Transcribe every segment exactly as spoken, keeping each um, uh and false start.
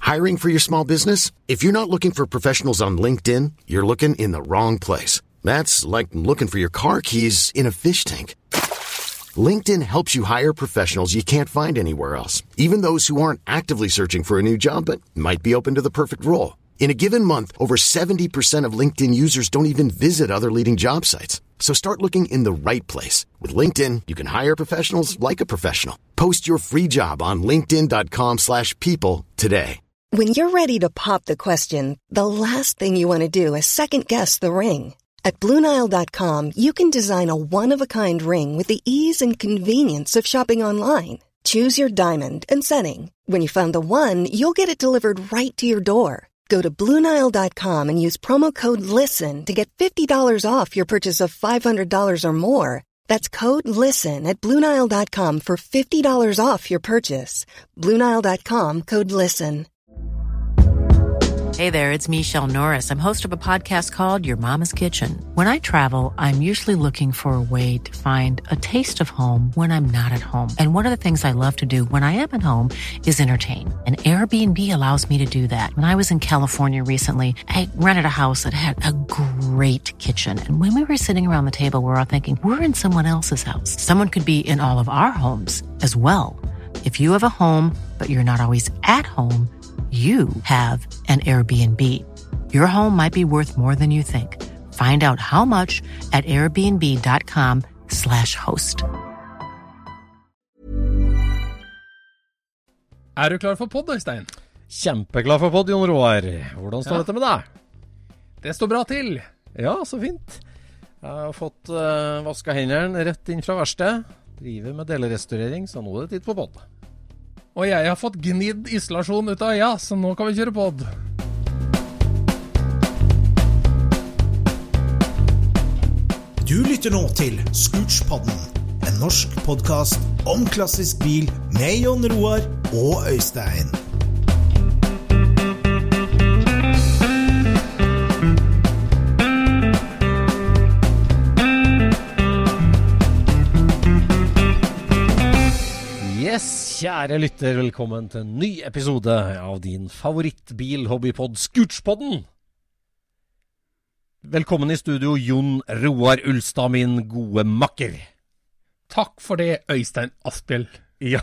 Hiring for your small business? If you're not looking for professionals on LinkedIn, you're looking in the wrong place. That's like looking for your car keys in a fish tank. LinkedIn helps you hire professionals you can't find anywhere else, even those who aren't actively searching for a new job but might be open to the perfect role. In a given month, over seventy percent of LinkedIn users don't even visit other leading job sites. So start looking in the right place. With LinkedIn, you can hire professionals like a professional. Post your free job on linkedin.com slash people today. When you're ready to pop the question, the last thing you want to do is second-guess the ring. At Blue Nile dot com, you can design a one-of-a-kind ring with the ease and convenience of shopping online. Choose your diamond and setting. When you find the one, you'll get it delivered right to your door. Go to Blue Nile dot com and use promo code LISTEN to get fifty dollars off your purchase of five hundred dollars or more. That's code LISTEN at Blue Nile dot com for fifty dollars off your purchase. Blue Nile dot com, code LISTEN. Hey there, it's Michelle Norris. I'm host of a podcast called Your Mama's Kitchen. When I travel, I'm usually looking for a way to find a taste of home when I'm not at home. And one of the things I love to do when I am at home is entertain. And Airbnb allows me to do that. When I was in California recently, I rented a house that had a great kitchen. And when we were sitting around the table, we were all thinking, we're in someone else's house. Someone could be in all of our homes as well. If you have a home, but you're not always at home, you have an Airbnb. Your home might be worth more than you think. Find out how much at airbnb.com slash host. Er du klar for podd, Øystein? Kjempeklar for podd, Jon Roar. Hvordan står Ja. dette med deg? Det står bra til. Ja, så fint. Jeg har fått uh, vasket hendene rett inn fra verksted. Driver med delerestaurering, så nå er det tid på podd. Og jeg har fått gnidd isolasjon ut av øya, så nå kan vi kjøre podd. Du lytter nå til Scootspodden, en norsk podcast om klassisk bil med Jon Roar og Øystein. Yes, kjære lytter, velkommen til en ny episode av din favorittbil-hobbypod Scootspodden. Velkommen i studio, Jon Roar Ulstad, min gode makker. Takk for det, Øystein Asbjell. Ja.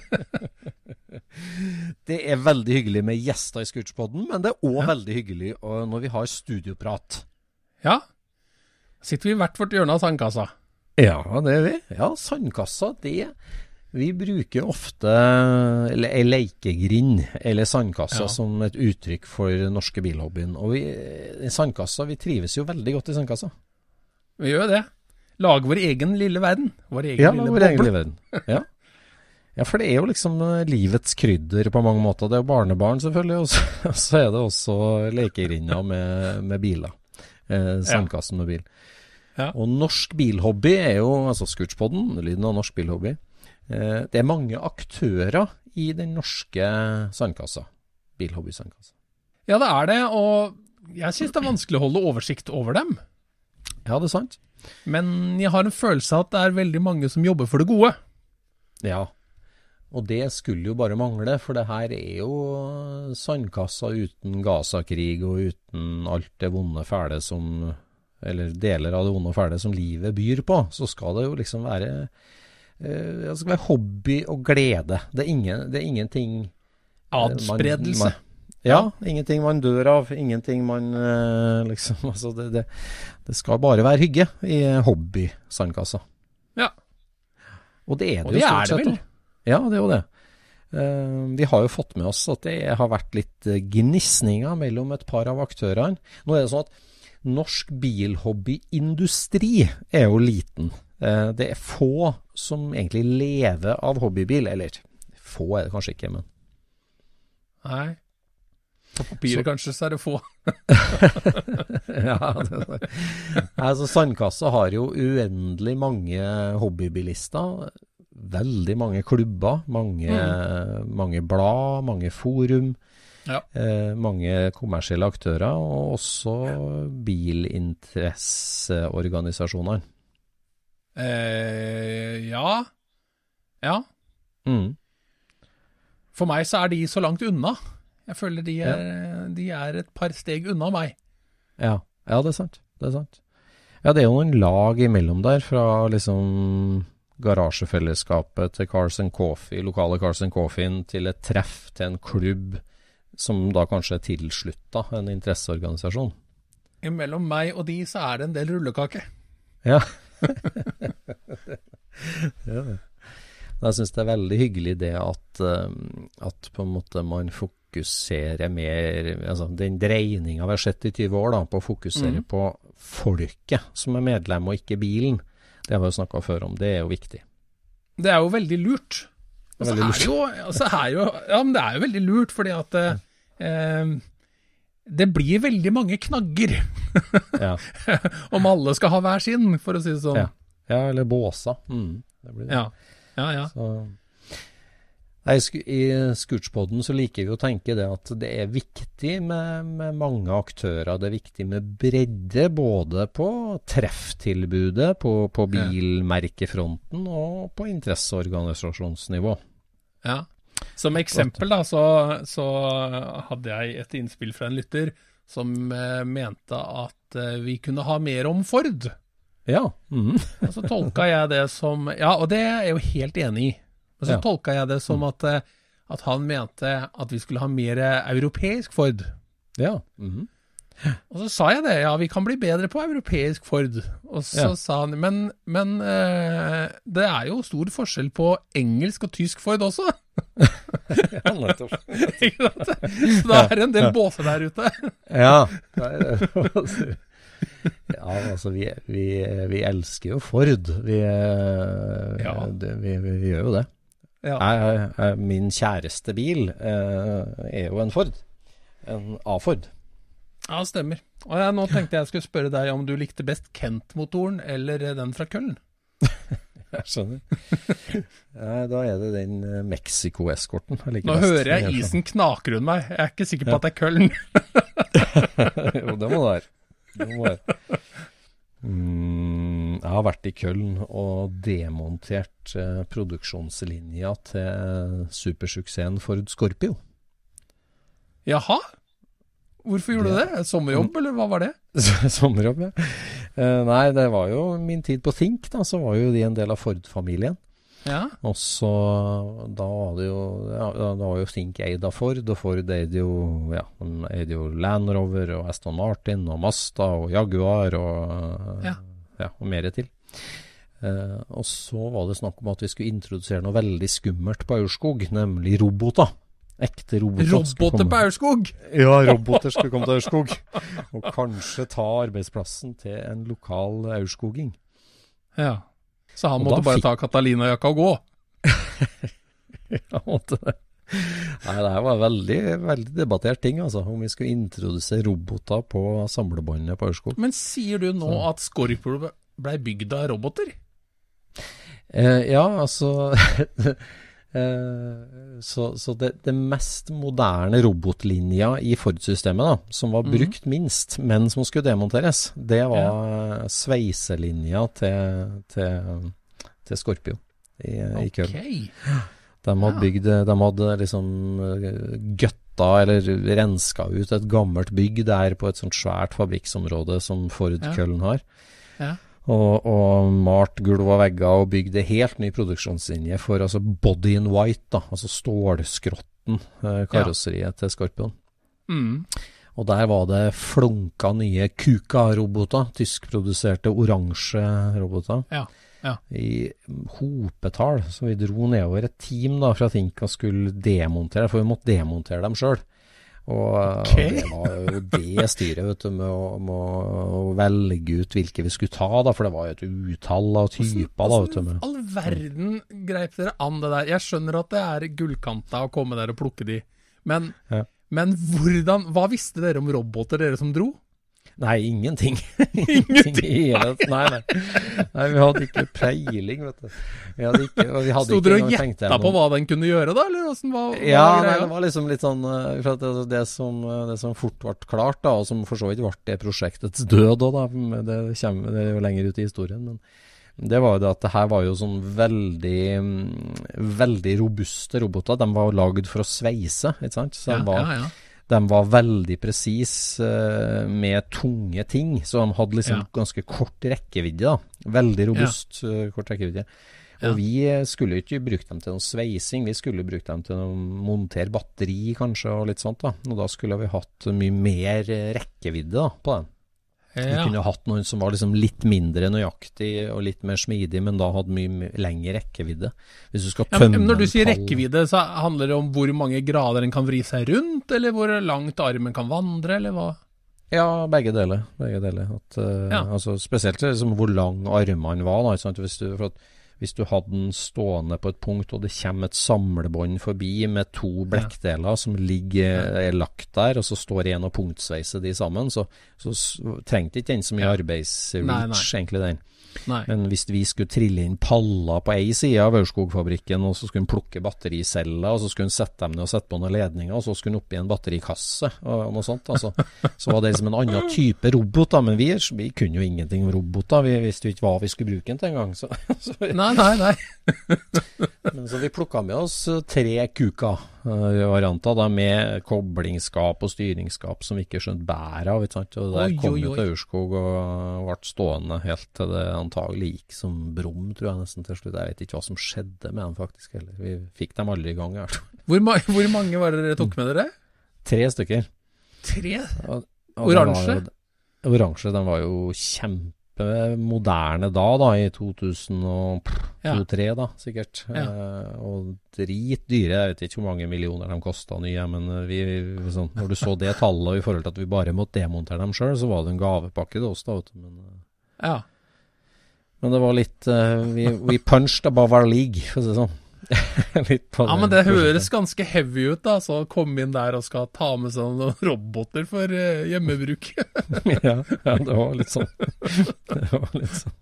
Det er veldig hyggelig med gjester i Scootspodden, men det er også ja. veldig hyggelig når vi har studioprat. Ja, sitter vi i hvert vårt hjørne av sandkassa. Ja, det er vi. Ja, sandkassa, det vi bruker ofte eller, en lekegrind eller sandkassa ja. som et uttrykk for norske bilhobbyen. Og vi, i sandkassa, vi trives jo veldig godt i sandkassa. Vi gjør det. Lager vår egen lille verden. Vår egen ja, lille vår egen lille verden. Ja. ja, for det er jo liksom livets krydder på mange måter. Det er jo barnebarn selvfølgelig, og så, og så er det også lekegrinder med, med biler. Eh, sandkassen med bil. Ja. Og norsk bilhobby er jo, altså Scootspodden, lyden av norsk bilhobby. Det er mange aktører i den norske sandkassa, bilhobby-sandkassa. Ja, det er det, og jeg synes det er vanskelig å holde oversikt over dem. Ja, det er sant. Men jeg har en følelse av at det er veldig mange som jobber for det gode. Ja, og det skulle jo bare mangle, for det her er jo sandkassa uten Gaza-krig og uten alt det vonde fæle som, eller deler av det vonde fæle som livet byr på, så skal det jo liksom være... Uh, det skal være hobby og glede. Det er, ingen, det er ingenting Adspredelse. Man, man, ja, ingenting man dør av, ingenting man uh, liksom, altså det, det, det skal bare være hygge i hobby-sandkassa. Ja. Og det er det, og det jo stort sett. Er det vel. Ja, det er jo det. Uh, vi har jo fått med oss at det har vært litt gnissninger mellom et par av aktørene. Nå er det sånn at norsk bilhobbyindustri er jo liten. Det er få som egentlig lever av hobbybil, eller få er det kanskje ikke, men... Nei, på papiret så... kanskje så er det få. Ja, det er det. Altså, sandkassa har jo uendelig mange hobbybilister, veldig mange klubber, mange, mm. mange blad, mange forum, ja. eh, mange kommersielle aktører, og også bilinteresseorganisasjoner. Eh, ja. Ja. Mm. For meg så er de så langt unna. Jeg føler de er, ja. de er et par steg unna meg. Ja, ja det er sant. Det er sant. Ja, det er jo noen lag imellom der, fra liksom garasjefellesskapet til Cars and Coffee, lokale Cars and Coffee, til et treff, til en klubb, som da kanskje er tilsluttet en interesseorganisasjon. Mellom meg og de så er det en del rullekake. Ja. Ja. Jeg synes det er veldig hyggelig det at, at på en måte man fokuserer mer, altså den dreiningen vi har sett i tyve år da, på å fokusere mm. på folket som er medlem og ikke bilen. Det har vi jo snakket før om, det er jo viktig. Det er jo veldig lurt. Og så er det jo, altså er jo, ja, men det er jo veldig lurt, fordi at eh, det blir veldig mange knagger ja. om alle skal ha hver sin, for å si det sånn. Ja, ja eller båsa. Mm, det blir det. Ja, ja, ja. Så, nei, i Scootspodden så liker vi å tenke det at det er viktig med, med mange aktører, det er viktig med bredde, både på trefftilbudet, på, på bilmerkefronten og på interesseorganisasjonsnivå. Ja. Som eksempel da, så, så hadde jeg et innspill fra en lytter som eh, mente at eh, vi kunne ha mer om Ford. Ja. Mm. Og så tolka jeg det som, ja, og det er jeg jo helt enig i. Og så ja. tolka jeg det som at, at han mente at vi skulle ha mer europeisk Ford. Ja. Mm. Og så sa jeg det, ja, vi kan bli bedre på europeisk Ford. Og så ja. sa han, men, men eh, det er jo stor forskjell på engelsk og tysk Ford også. Ja, nettopp. Så det er en del båser der ute. Ja, ja, altså vi, vi, vi elsker jo Ford. Vi, ja. det, vi, vi, vi gjør jo det. Ja. Jeg, jeg, min kjæreste bil eh, er jo en Ford. En A-Ford. Ja, stemmer. Og jeg, nå tenkte jeg skulle spørre deg om du likte best Kent-motoren eller den fra Køln. Jeg skjønner. Ja, da er det den Mexico-eskorten. Nå hører jeg isen knaker rundt meg. Jeg er ikke sikker på ja. at det er Køln. Jo, det må det være. Det må være. Mm, jeg har vært i Køln og demontert eh, produksjonslinja til supersuksessen Ford Scorpio. Jaha? Hvorfor gjorde det. du det? Sommerjobb, eller hva var det? Sommerjobb, ja. Uh, nei, det var jo min tid på Think, da, så var jo de en del av Ford-familien. Ja. Og så, da var det jo, ja, da var jo Think eid av Ford, og Ford eide jo, ja, de eide jo Land Rover, og Aston Martin, og Mazda, og Jaguar, og, ja. Ja, og mer til. Uh, og så var det snakk om at vi skulle introdusere noe veldig skummelt på Aurskog, nemlig roboter. Ekte roboter. Roboter på Aurskog? Ja, roboter skulle komme til Aurskog. Og kanskje ta arbeidsplassen til en lokal aurskoging. Ja. Så han og måtte bare fikk... ta Catalina-jakka og gå? Ja, måtte det. Nei, det her var veldig, veldig debattert ting, altså. Om vi skulle introdusere roboter på samlebåndet på Aurskog. Men sier du nå Så. at Scorpio ble bygd av roboter? Eh, ja, altså... Uh, så, så det, det mest moderne robotlinja i Ford-systemet da, som var brukt mm. minst, men som skulle demonteres, det var ja. sveiselinja til, til, til Scorpio i, okay. i Køln. De hadde bygd, de hadde liksom gøtta eller renska ut et gammelt bygg der på et sånt svært fabrikksområde som Ford ja. Køln har. Ja. Og, og malt gulv og vegger og bygde helt ny produksjonslinje for altså body in white, da, altså stålskrotten eh, karosseriet ja. til Scorpion. Mm. Og der var det flunka nye Kuka-roboter, tyskproduserte oransje roboter, ja. Ja. i hopetall. Så vi dro nedover et team da, fra Think og skulle demontere, for vi måtte demontere dem selv. Og okay. det var jo det styret, vet du, med å, med å velge ut hvilke vi skulle ta, da, for det var jo et utall av typer. Da, vet du, med. All verden greip dere an det der. Jeg skjønner at det er gullkanta å komme der og plukke de, men, ja. men hvordan, hva visste dere om roboter, dere som dro? Nei, ingenting. Ingenting? nei, nei. Nei, vi hadde ikke peiling, vet du. Vi hadde ikke, og vi hadde Stod dere og gjetta på hva den kunne gjøre da, eller hvordan var, hva ja, var nei, det var liksom litt sånn, for at det, det, som, det som fort ble klart da, og som for så vidt ble det prosjektets død da, da det, kommer, det er jo lenger ut i historien, men det var jo det at det her var jo sånn veldig, veldig robuste roboter. De var lagd for å sveise, ikke sant? Så de var... Ja, ja, ja. de var veldig presis uh, med tunge ting, så de hadde liksom Ja. ganske kort rekkevidde da. Veldig robust ja. uh, kort rekkevidde. Og ja. vi skulle ikke bruke dem til noen sveising, vi skulle bruke dem til å montere batteri kanskje og litt sånt da. Og da skulle vi hatt mye mer rekkevidde da, på den. Ja. Vi kunne hatt noen som var liksom litt mindre nøyaktig og litt mer smidig, men da hadde mye lengre rekkevidde. Hvis du skal tømme ja, når du sier pall... rekkevidde, så handler det om hvor mange grader den kan vri seg rundt, eller hvor langt armen kan vandre, eller hva? Ja, begge deler. Begge deler. At, uh, ja. altså, spesielt liksom, hvor lang armene var. Da, sant? Hvis du, for at Hvis du hadde den stående på et punkt, og det kommer et samlebånd forbi med to blekkdeler som ligger er lagt der, og så står en og punktsveiser de sammen, så, så trengte ikke den så mye arbeidsreach, egentlig den. Nei. Men hvis vi skulle trille inn paller på ei side av Aurskog-fabrikken, og så skulle vi plukke battericeller, og så skulle vi sette dem ned og sette på noen ledninger, og så skulle vi opp i en batterikasse, og noe sånt. Altså. Så var det liksom en annen type robot, da, men vi, vi kunne jo ingenting om roboter, vi visste jo ikke hva vi skulle bruke den til en gang. Så, så vi, nei, nei, nei. men så vi plukket med oss tre Kuka-varianter, da, med koblingsskap og styringsskap som vi ikke skjønte bære av, ikke sant? Og der oi, kom oi, oi. til Aurskog og ble stående helt til det antagelig gikk som brom, tror jeg nesten til slutt. Jeg vet ikke hva som skjedde med dem faktisk heller. Vi fikk dem aldri i gang. Hvor, ma hvor mange var det dere tok med dere? Tre stykker. Tre? Og, og oransje? Var, oransje, den var jo kjempemoderne da, da, i to tusen og to tre da, sikkert. Ja. Eh, og dritdyre, jeg vet ikke hvor mange millioner de kostet nye, men vi, sånn, når du så det tallet i forhold til at vi bare måtte demontere dem selv, så var det en gavepakke til oss da, vet du. Men, ja. Men det var litt uh, vi, we punched above our league, for å si det sånn. litt på ja, men det høres ganske heavy ut da, så komme inn der og skal ta med seg noen roboter for uh, hjemmebruk. ja, ja, det var litt sånn. det var litt sånn.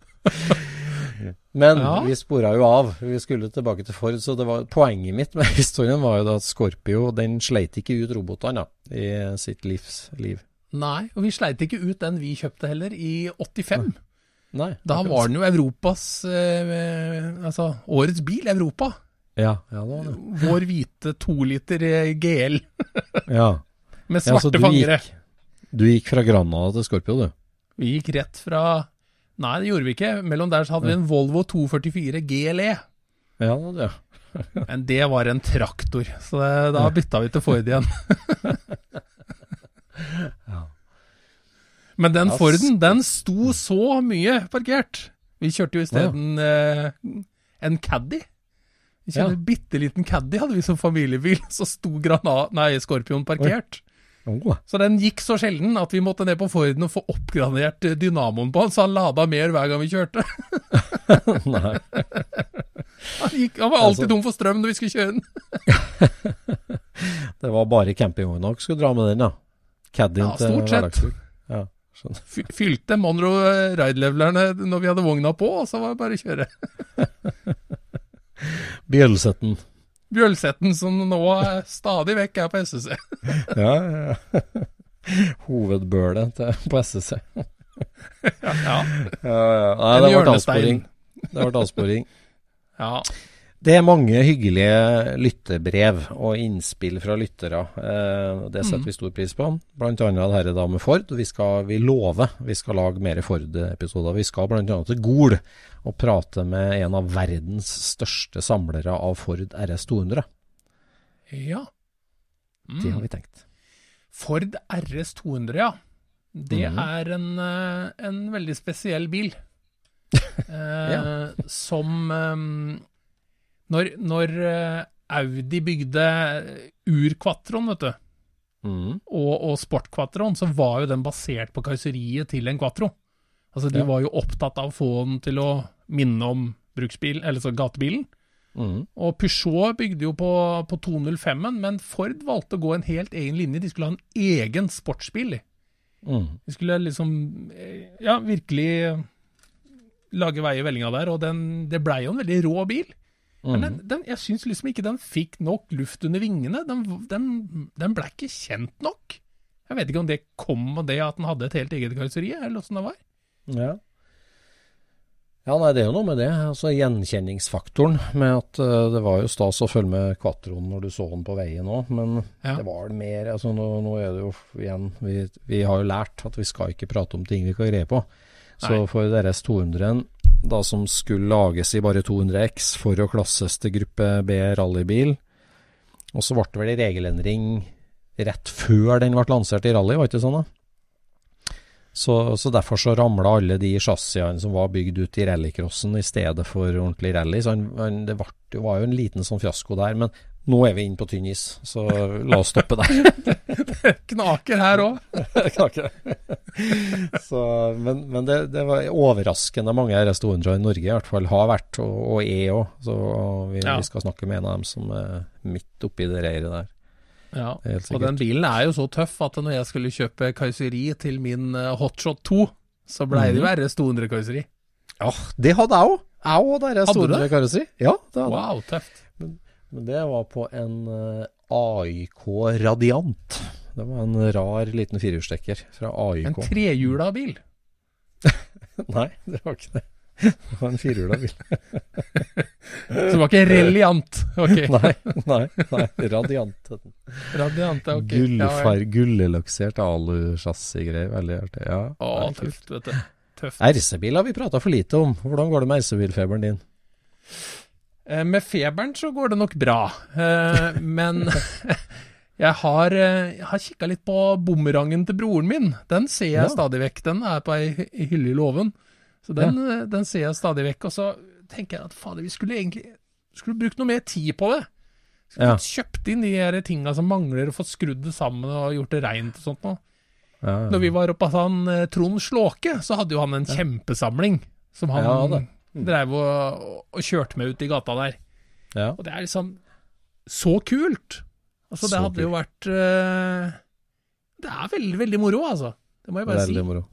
Men ja. vi sporet jo av, vi skulle tilbake til Ford, så det var, poenget mitt med historien var jo da at Scorpio, den sleit ikke ut robotene da, i sitt livs liv. Nei, og vi sleit ikke ut den vi kjøpte heller i åttifem. Nei. Nei, da var den jo Europas eh, altså årets bil Europa. Ja, ja det var det. Vår hvite to liter G L. ja. Med svarte ja, fangere. Gikk, du gikk fra Granada til Scorpio, du? Vi gikk rett fra... Nei, det gjorde vi ikke. Mellom der så hadde vi en Volvo to førtifire G L E. Ja, det ja. Men det var en traktor, så det, da bytta vi til Ford igjen. ja. Men den Forden, den sto så mye parkert. Vi kjørte jo i stedet ja. eh, en Caddy. Vi kjørte ja. en bitteliten Caddy, hadde vi som familiebil. Så sto Granada, nei, Scorpion parkert. Oh. Så den gikk så sjelden at vi måtte ned på Forden og få oppgradert dynamoen på den, så han lada mer hver gang vi kjørte. nei. Han, gikk, han var alltid altså... tom for strøm når vi skulle kjøre den. det var bare campingvogn nok skulle dra med den, da. Caddyen ja, til hverdagsbruk. Ja. Fylte Monroe ride-levelerne når vi hadde vogna på, og så var det bare å kjøre. Bjølsetten. Bjølsetten som nå er stadig vekk er på S S C. ja, ja. Hovedbølet til, på S S C. ja, ja. ja, ja. Nei, det var avsporing. Det var avsporing. ja. Det er mange hyggelige lyttebrev og innspill fra lyttere. Eh, det setter mm. vi stor pris på. Blant annet dette da med Ford. Vi, skal, vi lover vi skal lage mer Ford-episoder. Vi skal blant annet til Gol og prate med en av verdens største samlere av Ford R S to hundre. Ja. Mm. Det har vi tenkt. Ford R S to hundre, ja. Det mm. er en, en veldig spesiell bil. eh, ja. Som... Um, Når, når Audi bygde Ur-Quattroen, vet du, mm. og, og Sport-Quattroen, så var jo den basert på karosseriet til en Quattro. Altså, de ja. var jo opptatt av å få den til å minne om bruksbil, eller så gatebilen. Mm. Og Peugeot bygde jo på, på to null fem-en, men Ford valgte å gå en helt egen linje. De skulle ha en egen sportsbil. Mm. De skulle liksom, ja, virkelig lage vei i vellinga der, og den, det ble jo en veldig rå bil. Men den, den, jeg synes liksom ikke den fikk nok luft under vingene. Den, den, den ble ikke kjent nok. Jeg vet ikke om det kom av det at den hadde et helt eget karosseri, eller hvordan det var. Ja. Ja, nei, det er jo noe med det. Altså gjenkjenningsfaktoren med at uh, det var jo stas å følge med Quattroen når du så den på veien også, men ja. Det var det mer, altså nå, nå er det jo igjen, vi, vi har jo lært at vi skal ikke prate om ting vi kan greie på. Så nei. For deres to hundre, da som skulle lages i bare to hundre X for å klasses til gruppe B rallybil, og så ble det vel regelendring rett før den ble lansert i rally, var det ikke sånn da? Så, så derfor så ramlet alle de chassiene som var bygd ut i rallycrossen i stedet for ordentlig rally. Så han, han, det, var, det var jo en liten sånn fiasko der, men nå er vi inne på tynn is, så la oss stoppe der. Knaker her også. Knaker. Så, men men det, det var overraskende mange R S to hundre i Norge i hvert fall har vært, og, og er også. Så vi, ja. Vi skal snakke med en av dem som er midt oppi det reiret der. Ja, og den bilen er jo så tøff at når jeg skulle kjøpe karosseri til min Hotshot to, så ble det jo R S to hundre karosseri. Ja, det hadde jeg også. Jeg også hadde R S to hundre karosseri. Ja, det hadde jeg. Wow, tøft. Men, men det var på en uh, A Y K Radiant. Det var en rar liten firehjulstrekker fra A Y K. En trehjula bil? Nei, det var ikke det. Det var en firehjula bil. Så det var ikke reliant? Okay. Nei, nei, nei, radiant. Radiant, ok. Gullfar, ja, gullelaksert alu-chassis-greier, veldig artig. Ja, Åh, tøft, vet du. Tøft. R C-bil har vi pratet for lite om. Hvordan går det med R C-bilfeberen din? Eh, med feberen så går det nok bra. Eh, men jeg har, jeg har kikket litt på bumerangen til broren min. Den ser jeg ja. Stadig vekk. Den er på ei hylle i låven. Så den, ja. Den ser jeg stadig vekk, og så tenker jeg at fader, vi skulle egentlig skulle brukt noe mer tid på det. Skulle ja. Kjøpt inn de her tingene som mangler, og fått skrudd det sammen og gjort det rent og sånt nå. Ja, ja. Når vi var oppe hos han Trond Slåke, så hadde jo han en ja. Kjempesamling som han ja, mm. drev og, og kjørte med ut i gata der. Ja. Og det er liksom så kult. Altså, så det hadde kult. Jo vært uh, det er veldig, veldig moro, altså. Det må jeg bare veldig si. Moro.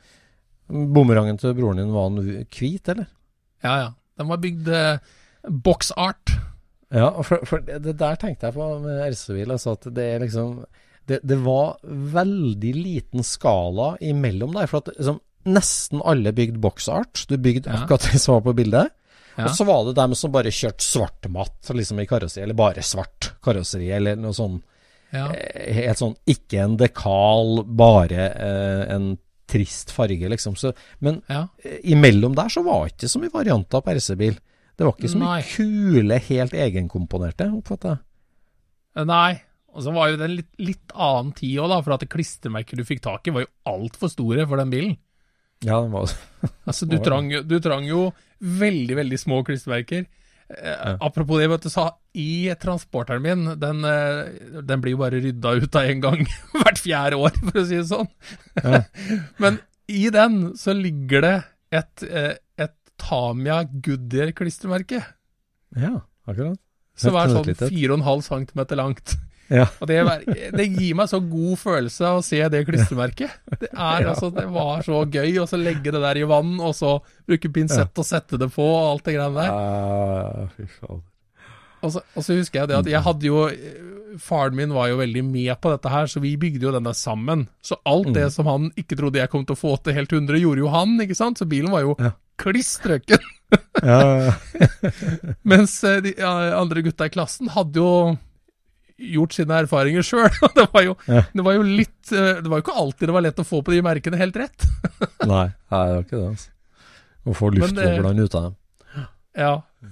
Bumerangen til broren din var han hvit, eller? Ja, ja. Den var bygd eh, box art. Ja, for, for det der tenkte jeg på med R C-bil, altså at det er liksom, det, det var veldig liten skala imellom der, for at liksom, nesten alle bygde box art. Du bygde ja. Akkurat det som var på bildet. Ja. Og så var det dem som bare kjørte svartmatt liksom i karosseri, eller bare svart karosseri, eller noe sånn, ja. eh, helt sånn, ikke en dekal, bare eh, en trist farge, liksom. Så, men ja. Imellom der så var det ikke så mye varianter på R C-bil. Det var ikke så mye Nei. Kule, helt egenkomponerte, oppfattet jeg. Nei, og så var jo det en litt, litt annen tid også da, for at det klistremerker du fikk tak i var jo alt for store for den bilen. Ja, den var altså, du trang, du trang jo veldig, veldig små klistremerker. Eh, ja. Apropos det, vet du, sa i transporteren min, den, den blir jo bare rydda ut av en gang hvert fjerde år, for å si det sånn. Ja. Men i den så ligger det et, et Tamiya Goodyear klistremerke. Ja, akkurat. Som er sånn fire komma fem centimeter langt. Ja. Og det, det gir meg så god følelse å se det klistremerket. Det er ja. Altså, det var så gøy å så legge det der i vann, og så bruke pinsett ja. Og sette det på, og alt det greiene der. Ja, fy faen. Og så, og så husker jeg det at jeg hadde jo, faren min var jo veldig med på dette her, så vi bygde jo denne sammen. Så alt det som han ikke trodde jeg kom til å få til helt hundre, gjorde jo han, ikke sant? Så bilen var jo ja. Klistrøkken. Ja. Mens de ja, andre gutta i klassen hadde jo gjort sine erfaringer selv. Det var jo, ja. Det var jo litt, det var jo ikke alltid det var lett å få på de merkene helt rett. Nei, det var ikke det, altså. Å få luftvoglene ut av dem. Ja.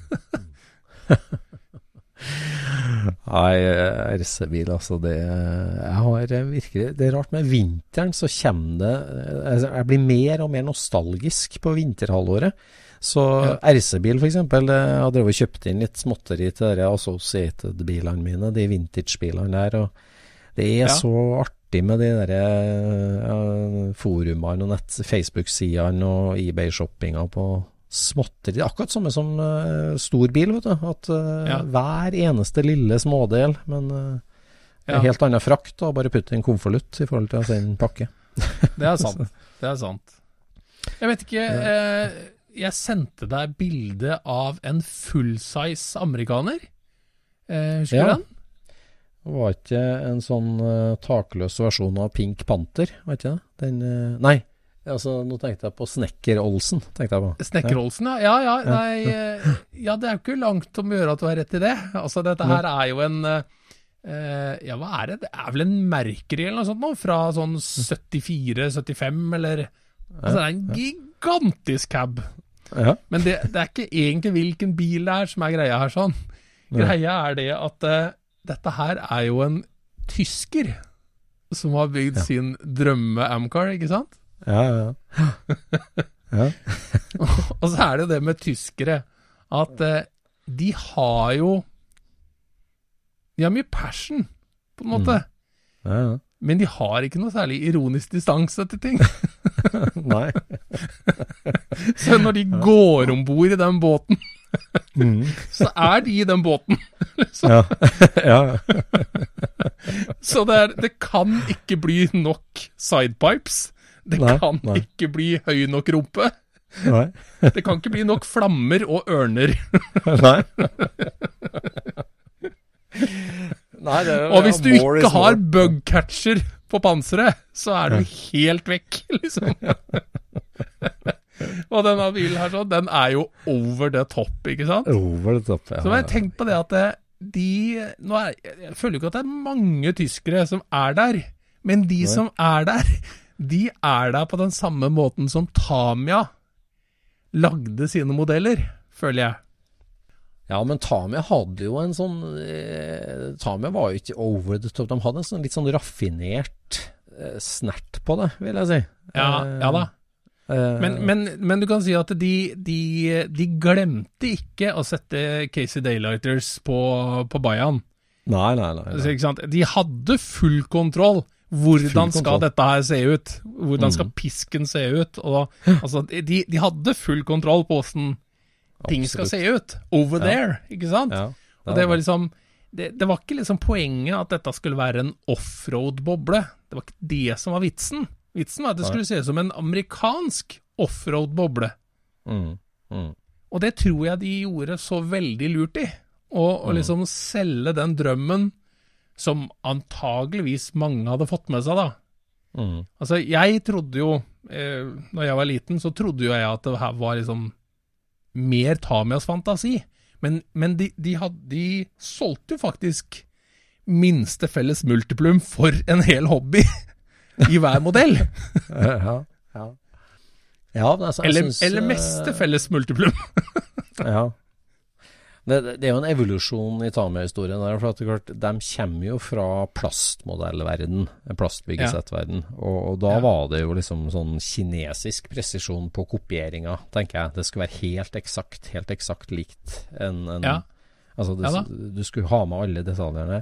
Nei, R C-bil, altså det jeg har virkelig, det er rart med vinteren så kommer det jeg blir mer og mer nostalgisk på vinterhalvåret, så ja. R C-bil for eksempel, jeg har drevet og kjøpt inn litt småtteri til de associated-bilene mine, de vintage-bilene der, og det er ja. Så artig med de der ja, forumene og nett, Facebook-sidene og eBay-shoppinga på småtteri, akkurat samme som uh, stor bil, vet du, at uh, ja. Hver eneste lille smådel, men uh, ja. En helt annen frakt, og bare putte en konvolutt i forhold til å sende pakke. Det er sant, det er sant. Jeg vet ikke, eh, jeg sendte deg bilde av en full-size amerikaner. Eh, husker ja. du den? Det var ikke en sånn uh, takløs versjon av Pink Panther, vet ikke det? Den, uh, nei, Altså, nå tenkte jeg på Snekker-Olsen, tenkte jeg på. Snekker-Olsen, ja. Ja, ja, nei, ja, det er jo ikke langt om å gjøre at du har rett i det. Altså, dette her er jo en, uh, ja, hva er det? Det er vel en Mercury eller noe sånt nå, fra sånn syttifire syttifem, eller, altså, det er en gigantisk cab. Ja. Men det, det er ikke egentlig hvilken bil det er som er greia her sånn. Greia er det at uh, dette her er jo en tysker som har bygd ja. sin drømme-Amcar, ikke sant? Ja, ja, ja. Og så er det jo det med tyskere, at eh, de har jo, de har mye passion, på en måte. Mm. Ja, ja. Men de har ikke noe særlig ironisk distanse til ting. Nei. Så når de går ombord i den båten, mm. så er de i den båten. Liksom. Ja, ja. Så det, er, det kan ikke bli nok sidepipes. Det nei, kan nei. ikke bli høy nok rumpe. Nei. Det kan ikke bli nok flammer og ørner. Nei. Nei det er, og hvis du ikke har bugcatcher på panseret, så er du helt vekk, liksom. Og denne bilen her, så, den er jo over the top, ikke sant? Over the top, ja. Så jeg har tenkt på det at de, nå er, jeg føler ikke at det er mange tyskere som er der, men de nei. som er der, de er der på den samme måten som Tamiya lagde sine modeller, føler jeg. Ja, men Tamiya hadde jo en sånn eh, Tamiya var jo ikke over the top, de hadde en sånn litt sånn raffinert eh, snert på det, vil jeg si. Ja, eh, ja da. Eh, men, men, men du kan si at de, de, de glemte ikke å sette Casey Daylighters på, på Bayan. Nei, nei, nei. nei. Så, ikke sant? De hadde full kontroll. Hvordan skal dette her se ut? Hvordan skal pisken se ut? Og, altså, de, de hadde full kontroll på hvordan ting skal se ut. Over ja. there, ikke sant? Ja. Og det var liksom, det, det var ikke liksom poenget at dette skulle være en offroad-boble. Det var ikke det som var vitsen. Vitsen var at det skulle se ut som en amerikansk offroad-boble. Mm. Mm. Og det tror jeg de gjorde så veldig lurt i. Og, og liksom selge den drømmen som antageligvis mange hadde fått med seg da. Mm. Altså, jeg trodde jo, eh, når jeg var liten, så trodde jo jeg at det her var liksom mer Tamiyas fantasi. Men, men de, de, had, de solgte jo faktisk minste felles multiplum for en hel hobby i hver modell. ja, ja. ja altså, eller, synes, eller meste felles multiplum. ja. Det, det er jo en evolusjon i Tamiya-historien der, for at det klart, de kommer jo fra plastmodellverden, plastbyggesettverden, ja. og, og da ja. var det jo liksom sånn kinesisk presisjon på kopieringa, tenker jeg. Det skulle være helt eksakt, helt eksakt likt en, en ja. altså det, ja du skulle ha med alle detaljerne.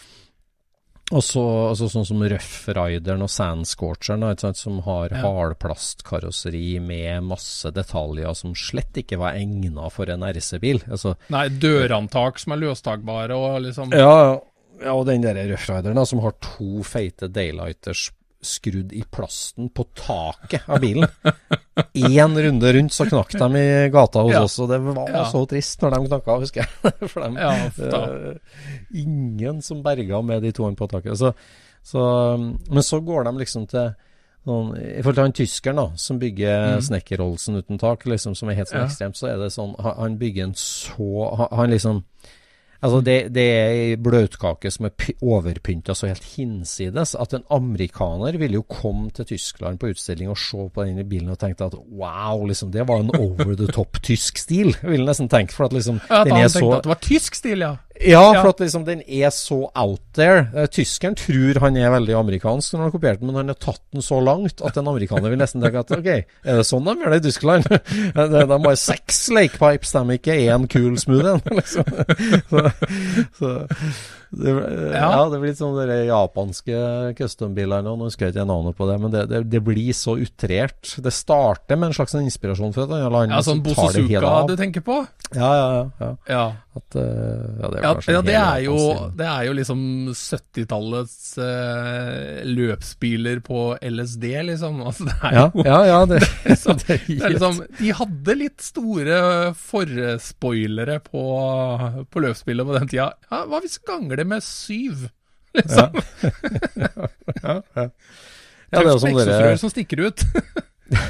Og så altså sånn som Rough Rideren og Sand Scorcheren, ikke sant, som har ja. hardplastkarosseri med masse detaljer som slett ikke var egnet for en R C-bil. Altså, nei, dørantak som er løstakbare og liksom... Ja, ja og den der Rough Rideren da, som har to feite daylighters skrudd i plasten på taket av bilen. En runde rundt så knakk de i gata hos ja. oss, og det var ja. så trist når de knakka, husker jeg. For dem, ja, uh, ingen som berga med de toene på taket. Så, så, men så går de liksom til sånn, i forhold til han tyskeren da, som bygger mm. Snekker-Olsen uten tak, liksom, som er helt sånn ja. ekstremt, så er det sånn, han, han bygger en så, han, han liksom altså det, det er bløtkake som er overpyntet så helt hinsides, at en amerikaner ville jo komme til Tyskland på utstilling og se på den i bilen og tenkte at wow, liksom, det var en over-the-top tysk stil, jeg ville nesten tenke, for at liksom ja, at den han er tenkte så... at det var tysk stil, ja. Ja, for at liksom den er så out there. Tyskeren tror han er veldig amerikansk når han har kopiert den, men han har tatt den så langt at en amerikaner vil nesten tenke at ok, er det sånn de gjør det i Tyskland? De har seks lakepipes, de er ikke en kul smooth en, liksom. Så, så det, ja. ja, det blir litt sånn de japanske custom-bilene, nå husker jeg ikke navnet på det, men det, det, det blir så utrert. Det starter med en slags inspirasjon for et annet land. Ja, sånn Bosuzuka du tenker på? Ja, ja, ja. Ja. At, uh, ja, det er, ja, ja, det er jo det er jo liksom syttifallets uh, løpsbiler på L S D, liksom. Altså, det er ja, jo ja, ja, det, det, er liksom, det, er det er liksom de hadde litt store forspoilere på, på løpsbiler på den tida. Ja, hva hvis ganger det med syv, liksom? Ja, ja, ja. Ja, det er som dere som stikker ut.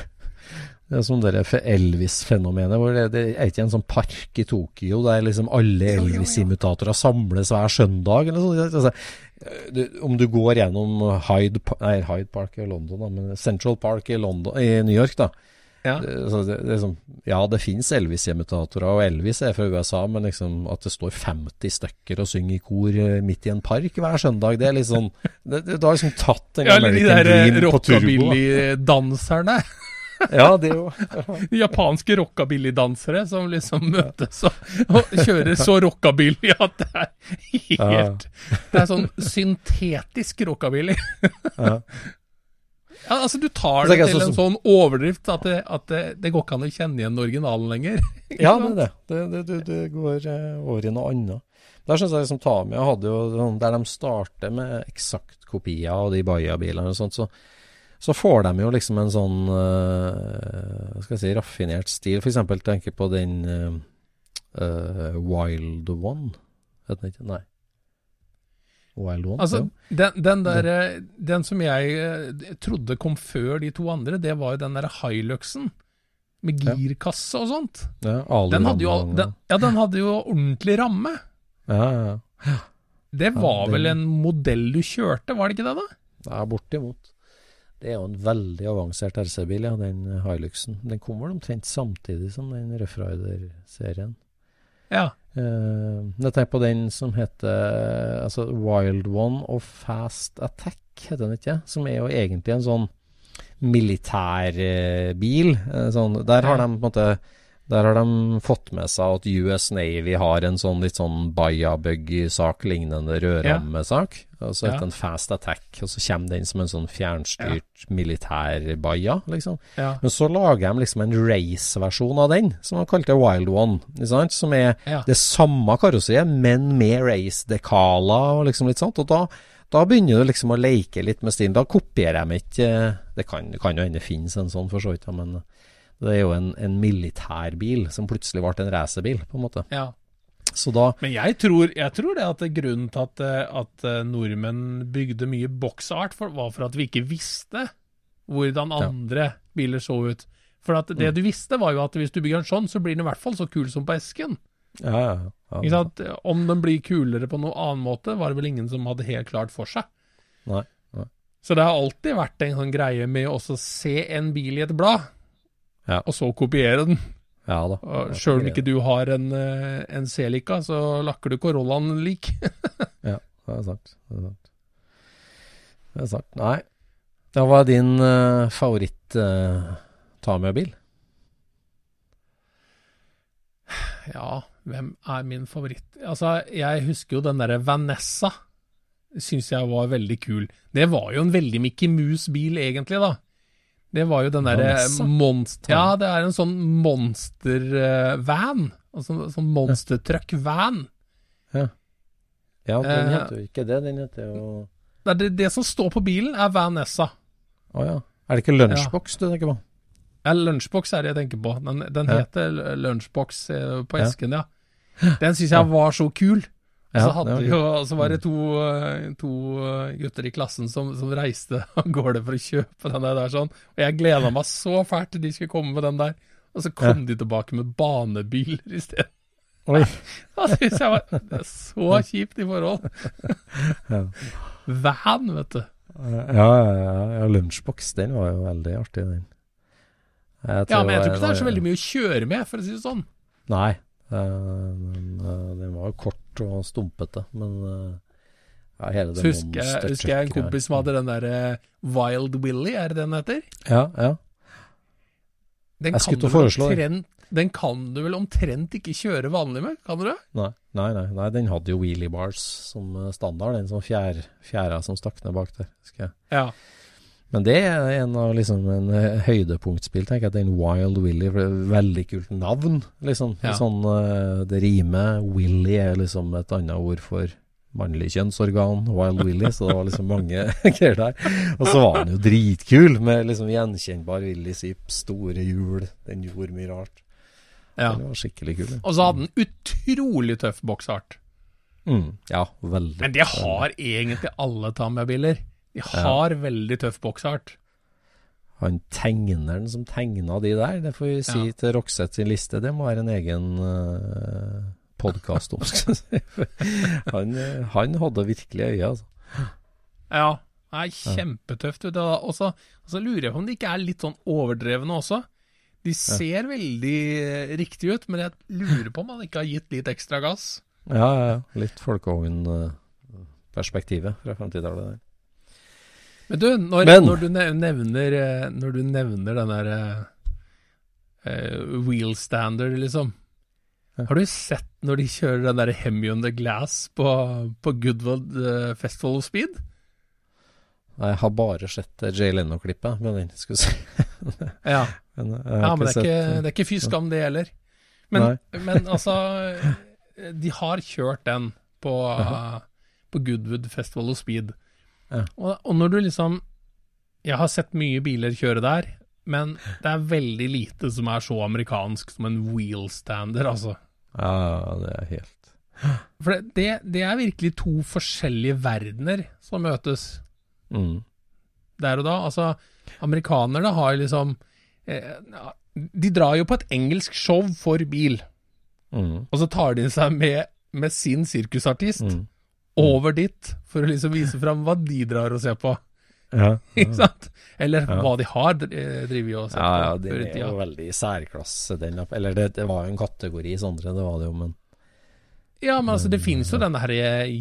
Det er sånn der Elvis-fenomenet, hvor det, det er ikke en sånn park i Tokyo, der liksom alle Elvis-imitatorer samles hver søndag, eller sånn. Altså, du, om du går gjennom Hyde, nei, Hyde Park i London, da, men Central Park i, London, i New York, da. Ja. Det, det, det er som, ja, det finnes Elvis-imitatorer, og Elvis er fra U S A, men liksom at det står femti stykker og synger i kor midt i en park hver søndag, det er litt sånn, det, det, det har liksom tatt en ja, American Dream på turbo. Rockabilly-danserne. Ja, det er jo japanske rockabilly-dansere som liksom møtes og, og kjører så rockabilly at det er helt ja. Det er sånn syntetisk rockabilly. Ja. Ja, altså du tar det til en sånn overdrift at det, at det, det går ikke an å kjenne igjen originalen lenger. Ja, det er det. Det, det, det, det går over i noe annet. Der synes jeg liksom Tamiya hadde jo, der de starter med eksakt kopier av de Baja-bilene og sånt, så så får de jo liksom en sånn, uh, skal jeg si, raffinert stil. For eksempel tenker på den uh, uh, Wild One. Vet du ikke? Nei. Wild One? Altså, den, den der, den som jeg uh, trodde kom før de to andre, det var jo den der Hiluxen med girkasse og sånt. Ja, den hadde jo, den, ja, den hadde jo ordentlig ramme. Ja, ja, ja. Det var ja, vel en modell du kjørte, var det ikke det da? Ja, bortimot. Det er jo en veldig avansert R C-bil, ja, den Hiluxen. Den kommer omtrent samtidig som den Rough Rider-serien. Ja. Uh, jeg tenker på den som heter altså Wild One og Fast Attack, heter den ikke? Som er jo egentlig en sånn militærbil. Uh, sånn, der har ja. de på en måte Der har de fått med seg at U S Navy har en sånn litt sånn Baja-buggy-sak, lignende rødramme-sak. Og så heter den ja. Fast Attack, og så kommer den som en sånn fjernstyrt ja. militær Baja, liksom. Ja. Men så lager de liksom en race-versjon av den, som de kalte Wild One, ikke sant? Som er ja. det samme karosseriet, men med race-dekaler og liksom litt sånt. Og da, da begynner du liksom å leke litt med stilen. Da kopierer de ikke, det kan, det kan jo enda finnes en sånn for så vidt, men det er jo en, en militærbil som plutselig ble en racerbil, på en måte. Ja. Så da... Men jeg tror, jeg tror det at grunnen til at, at nordmenn bygde mye boksart for, var for at vi ikke visste hvordan andre ja. biler så ut. For at det mm. du visste var jo at hvis du bygger en sånn, så blir den i hvert fall så kul som på esken. Ja, ja, ja. Ikke sant? Om den blir kulere på noen annen måte, var det vel ingen som hadde helt klart for seg. Nei, nei. Så det har alltid vært en sånn greie med å se en bil i et blad, ja. og så kopiere den. Ja da. Og selv om ikke du har en, en Celica, så lakker du Corollaen lik. Ja, det er sant. Det er sant. Det er sant. Nei. Da var din uh, favoritt uh, Tamiya-bil? Ja, hvem er min favoritt? Altså, jeg husker jo den der Vanessa. Synes jeg var veldig kul. Det var jo en veldig Mickey Mouse-bil egentlig da. Det var jo den der monster... Ja, det er en sånn monster-van. Altså en sånn monster-truck-van. Ja. Ja, den heter jo ikke det. Den heter jo... Det, det, det som står på bilen er Vanessa. Åja. Er det ikke Lunchbox ja. du tenker på? Ja, Lunchbox er det jeg tenker på. Den, den ja. heter Lunchbox på esken, ja. ja. Den synes jeg var så kul. Ja, så, hadde jo, så var det to, to gutter i klassen som, som reiste av gårde for å kjøpe den der sånn, og jeg gledet meg så fælt til de skulle komme med den der, og så kom ja. de tilbake med banebiler i stedet. Oi. Da synes jeg var, det er så kjipt i forhold. Ja. Van, vet du. Ja, ja, ja, Lunchbox, den var jo veldig artig, den. Ja, men jeg tror ikke det er så veldig mye å kjøre med, for å si det sånn. Nei. Den, den var kort og stumpete, men ja, hele det så husker jeg, husker jeg en kompis som hadde den der Wild Willy, er det den heter? Ja, ja. Den kan, du omtrent, den kan du vel omtrent ikke kjøre vanlig med, kan du det? Nei, nei, nei, nei den hadde jo wheelie bars som standard, den som fjær, fjæra som stakk ned bak der, husker jeg. Ja. Men det er en av liksom en høydepunktspill, tenker jeg, det er en Wild Willy, for det er et veldig kult navn, liksom. Ja. Sånn, det rimer, Willy er liksom et annet ord for mannlig kjønnsorgan, Wild Willy, så det var liksom mange greier der. Og så var den jo dritkul, med liksom gjenkjennbar Willy Zip, store hjul, den gjorde mye rart. Ja. Den var skikkelig kul. Ja. Og så hadde den utrolig tøff boksart. Mm, ja, veldig. Men det har egentlig alle Tamiya-biler. De har ja. veldig tøff boksart. han tegneren som tegnet de der, det får vi si ja. Til Roxette sin liste, det må være en egen uh, podcast om, skal jeg si. han, han hadde virkelig øye, altså. Ja, det er kjempetøft. Og så, og så lurer jeg på om det ikke er litt sånn overdrevne også. De ser ja. Veldig riktig ut, men jeg lurer på om han ikke har gitt litt ekstra gass. Ja, ja, ja. Litt folkevogn-perspektivet fra femtitallet der. Men du, når, Men, når, du nevner, når du nevner den der uh, wheel standard, liksom, ja. Har du sett når de kjører den der Hemi on the Glass på, på Goodwood uh, Festival of Speed? Nei, jeg har bare sett Jay Leno-klippet med den, skal jeg si. ja, men, ja, men det, er ikke, det er ikke fy skam det heller. Men, men altså, de har kjørt den på, uh, på Goodwood Festival of Speed. Ja. Og, og når du liksom jeg har sett mye biler kjøre der, men det er veldig lite som er så amerikansk som en wheel stander, altså. Ja, det er helt for det, det, det er virkelig to forskjellige verdener som møtes mm. der og da. Altså, amerikanerne har liksom eh, de drar jo på et engelsk show for bil mm. og så tar de seg med, med sin sirkusartist mm. over dit, for å liksom vise frem hva de drar og ser på. Ja, ja. Ikke sant? Eller ja. Hva de har driver jo og ser ja, på. Ja, det er jo veldig særklasse, den, eller det, det var jo en kategori, Sondre, det var det jo, men... Ja, men altså, det finnes jo ja. Denne her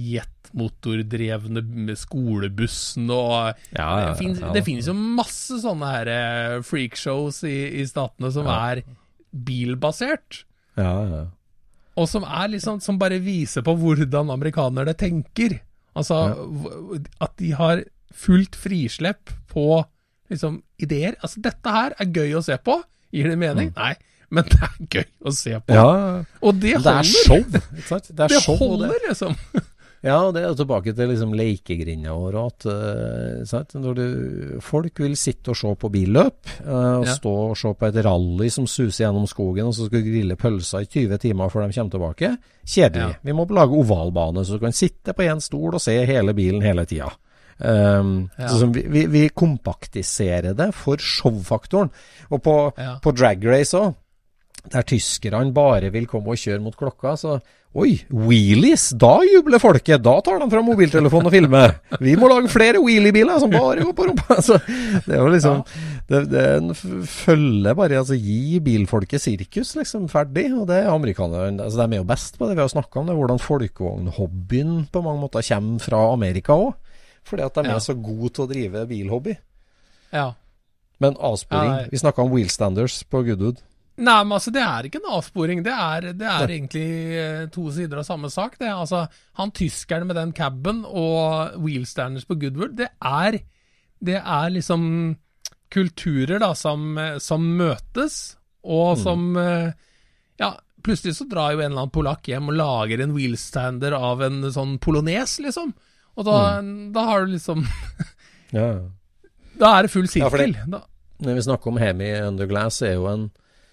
jetmotordrevne skolebussen, og ja, ja, det, finnes, ja. det finnes jo masse sånne her freakshows i, i statene som ja. Er bilbasert. Ja, ja. Og som er liksom, som bare viser på hvordan amerikanerne tenker. Altså, ja. At de har fullt frislepp på liksom ideer. Altså, dette her er gøy å se på. Gir det mening? Mm. Nei, men det er gøy å se på. Ja. Og det holder. Det er show, ikke sant? Det, er det show, holder, det. Liksom. Ja, og det er tilbake til liksom lekegrinda vår, at uh, sant? Når du, folk vil sitte og se på billøp, uh, og ja. Stå og se på et rally som suser gjennom skogen, og så skal grille pølser i tjue timer før de kommer tilbake. Kjedelig. Ja. Vi må lage ovalbane, så du kan sitte på en stol og se hele bilen hele tida. Um, ja. Så vi, vi, vi kompaktiserer det for showfaktoren. Og på, ja. På drag race også, der tyskerne bare vil komme og kjøre mot klokka, så oi, wheelies, da jubler folket, da tar de fra mobiltelefonen og filmer. Vi må lage flere wheelie-biler som bare går på rumpa. Så det er jo liksom, ja. det, det er en følge bare, altså gi bilfolket sirkus, liksom, ferdig, og det er amerikanerne, altså de er jo best på det vi har snakket om, det er hvordan folkevognhobbyen på mange måter kommer fra Amerika også, fordi at de ja. Er så gode til å drive bilhobby. Ja. Men avsporing, ja, vi snakket om wheel standers på Goodwood. Nei, men altså, det er ikke en avsporing. Det er, det er egentlig to sider av samme sak. Det er, altså, han tyskeren med den cabben og wheelstanders på Goodwood, det er, det er liksom kulturer da, som, som møtes, og mm. som, ja, plutselig så drar jo en eller annen polakk hjem og lager en wheelstander av en sånn polones, liksom. Og da, mm. da har du liksom, ja. Da er det full sirkel. Ja, når vi snakker om Hemi Under Glass, er jo en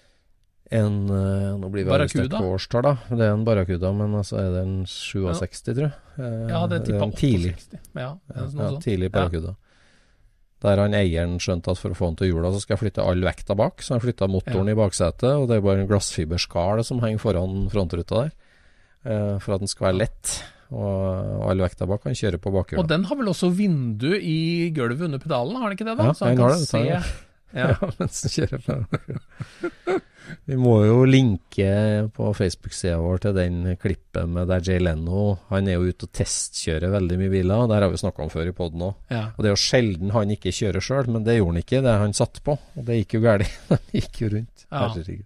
En, uh, nå blir vi arrestert på årstall da, det er en Barracuda, men altså er det en sekstisju, ja. Tror jeg. Uh, ja, det er tippet tidlig. Ja, ja, ja, tidlig Barracuda. Ja. Der han eieren skjønte at for å få han til jula, så skal jeg flytte all vekta bak, så han flyttet motoren ja. I baksetet, og det er bare en glassfiberskal som henger foran frontruta der, uh, for at den skal være lett, og all vekta bak kan kjøre på bakhjulet. Og den har vel også vindu I gulvet under pedalen, har den ikke det da? Ja, så han kan har det, se... Ja, ja mens den kjører på. Vi må jo linke på Facebook-siden vår til den klippen med der Jay Leno, han er jo ute og testkjører veldig mye biler, der har vi snakket om før I podden også. Ja. Og det er jo sjelden han ikke kjører selv, men det gjorde han ikke, det han satt på, og det gikk jo gærlig, han gikk jo rundt. Ja,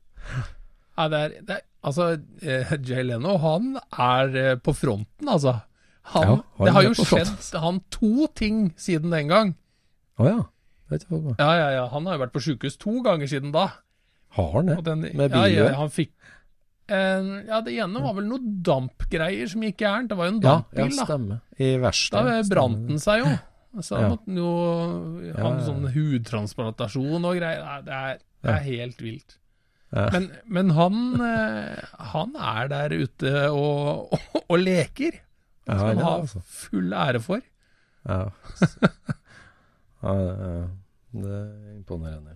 ja det er, det er, altså, eh, Jay Leno, han er eh, på fronten, altså. Han, ja, han det har jo skjedd han to ting siden den gang. Åja, vet du hva? Ja, ja, ja, han har jo vært på sykehus to ganger siden da. Har han det? Den, med bilen? Ja, ja, han fikk en, ja, det ene var vel noen dampgreier som gikk gærent. Det var jo en dampbil da. Ja, ja, stemmer. I verste. Da brant den seg jo. Så ja. Måtte han jo ha ja, ja. Sånn hudtransplantasjon og greier. Det er, det er helt vilt. Ja. Men, men han, han er der ute og, og, og leker. Ja, som han ja, har altså. Full ære for. Ja. Ja, det er imponerende.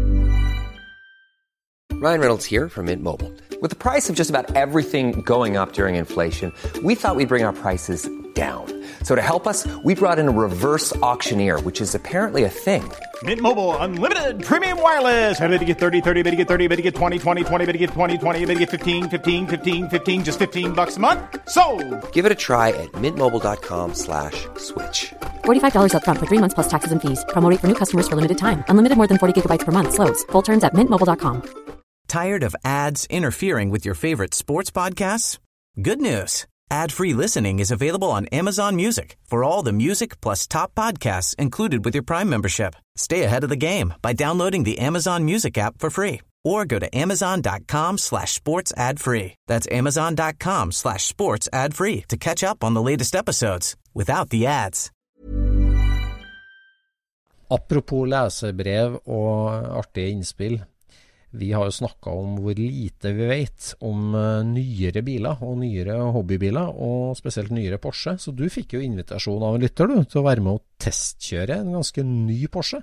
Ryan Reynolds here from Mint Mobile. With the price of just about everything going up during inflation, we thought we'd bring our prices down. So to help us, we brought in a reverse auctioneer, which is apparently a thing. Mint Mobile Unlimited Premium Wireless. How to get thirty, thirty, how to get thirty, how to get twenty, twenty, twenty, how to get twenty, twenty, how to get fifteen, fifteen, fifteen, fifteen, just fifteen bucks a month? Sold! Give it a try at mintmobile.com slash switch. forty-five dollars up front for three months plus taxes and fees. Promo rate for new customers for limited time. Unlimited more than forty gigabytes per month. Slows full terms at mint mobile dot com. Tired of ads interfering with your favorite sports podcasts? Good news. Ad-free listening is available on Amazon Music for all the music plus top podcasts included with your Prime membership. Stay ahead of the game by downloading the Amazon Music app for free or go to amazon.com slash sports ad free. That's amazon.com slash sports ad free to catch up on the latest episodes without the ads. Apropos lesebrev og artige innspill. Vi har jo snakket om hvor lite vi vet om nyere biler og nyere hobbybiler, og spesielt nyere Porsche. Så du fikk jo invitasjon av en lytter du, til å være med og testkjøre en ganske ny Porsche.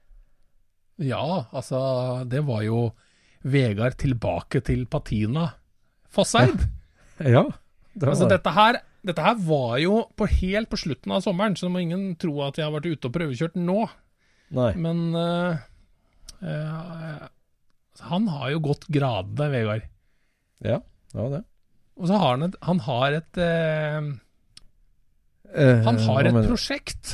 Ja, altså det var jo Vegard tilbake til Patina Fosseid. Ja, det var altså dette her, dette her var jo på helt på slutten av sommeren, så må ingen tro at jeg har vært ute og prøvekjørt nå. Nei. Men... Uh, uh, han har jo gått gradene, Vegard. Ja, det var det. Og så har han et, han har et, eh, eh, han har et prosjekt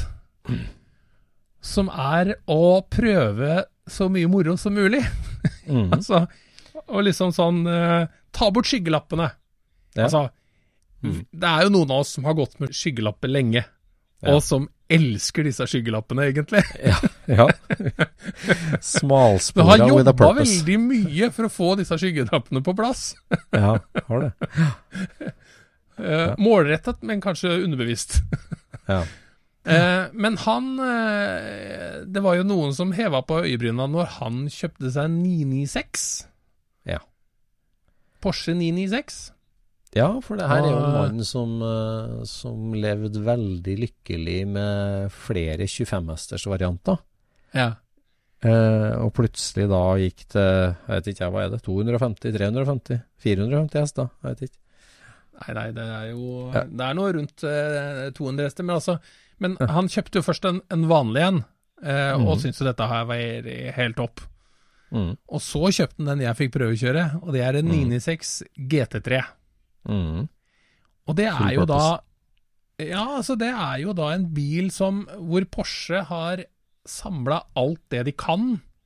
som er å prøve så mye moro som mulig. Mm. altså, og liksom sånn, eh, ta bort skyggelappene. Ja. Altså, mm. det er jo noen av oss som har gått med skyggelapper lenge, ja. og som elsker disse skyggelappene, egentlig. ja, ja. Smalspora with a purpose. Du har jobbet veldig mye for å få disse skyggelappene på plass. ja, har det. uh, målrettet, men kanskje underbevisst. ja. uh, men han, uh, det var jo noen som hevet på øyebryna når han kjøpte seg en ni nittiseks. Ja. Porsche ni nittiseks. Ja, for det her er jo en mann som, uh, som levde veldig lykkelig med flere tjuefem-hesters varianter. Ja. Uh, og plutselig da gikk det, jeg vet ikke, hva er det, to hundre og femti, tre hundre og femti, fire hundre og femti hester, jeg vet ikke. Nei, nei, det er jo, ja. det er noe rundt uh, to hundre hester, men altså, men ja. han kjøpte jo først en, en vanlig en, uh, mm. og syntes jo dette her var helt opp. Mm. Og så kjøpte han den jeg fikk prøvekjøre, og det er en ni nittiseks G T tre. Mm. Og det er jo da ja, altså det er jo da en bil som hvor Porsche har samlet alt det de kan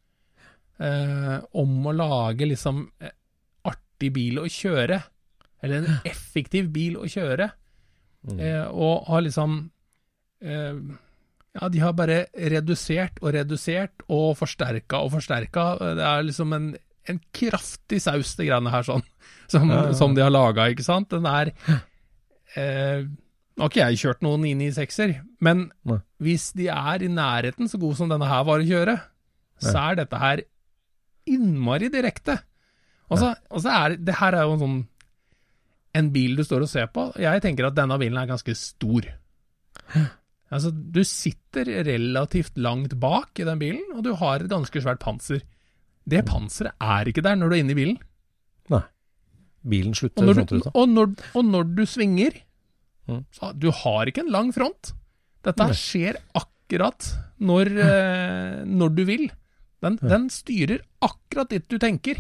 eh, om å lage liksom eh, artig bil å kjøre, eller en effektiv bil å kjøre, mm. eh, og har liksom eh, ja, de har bare redusert og redusert og forsterket og forsterket. Det er liksom en en kraftig saus det greiene her sånn, som, ja, ja. som de har laget, ikke sant? Den er, eh, nå har ikke jeg kjørt noen ni nittisekser, men Nei. hvis de er i nærheten så god som denne her var å kjøre, Nei. så er dette her innmari direkte. Og så, og så er det her er jo en sånn, en bil du står og ser på. Jeg tenker at denne bilen er ganske stor. Altså, du sitter relativt langt bak i den bilen, og du har et ganske svært panser. Det panseret er ikke der når du er inne i bilen. Nei. Bilen slutter og når, sånn ut. Og når, og når du svinger, mm. så du har ikke en lang front. Dette Nei. skjer akkurat når, eh, når du vil. Den, ja. den styrer akkurat dit du tenker.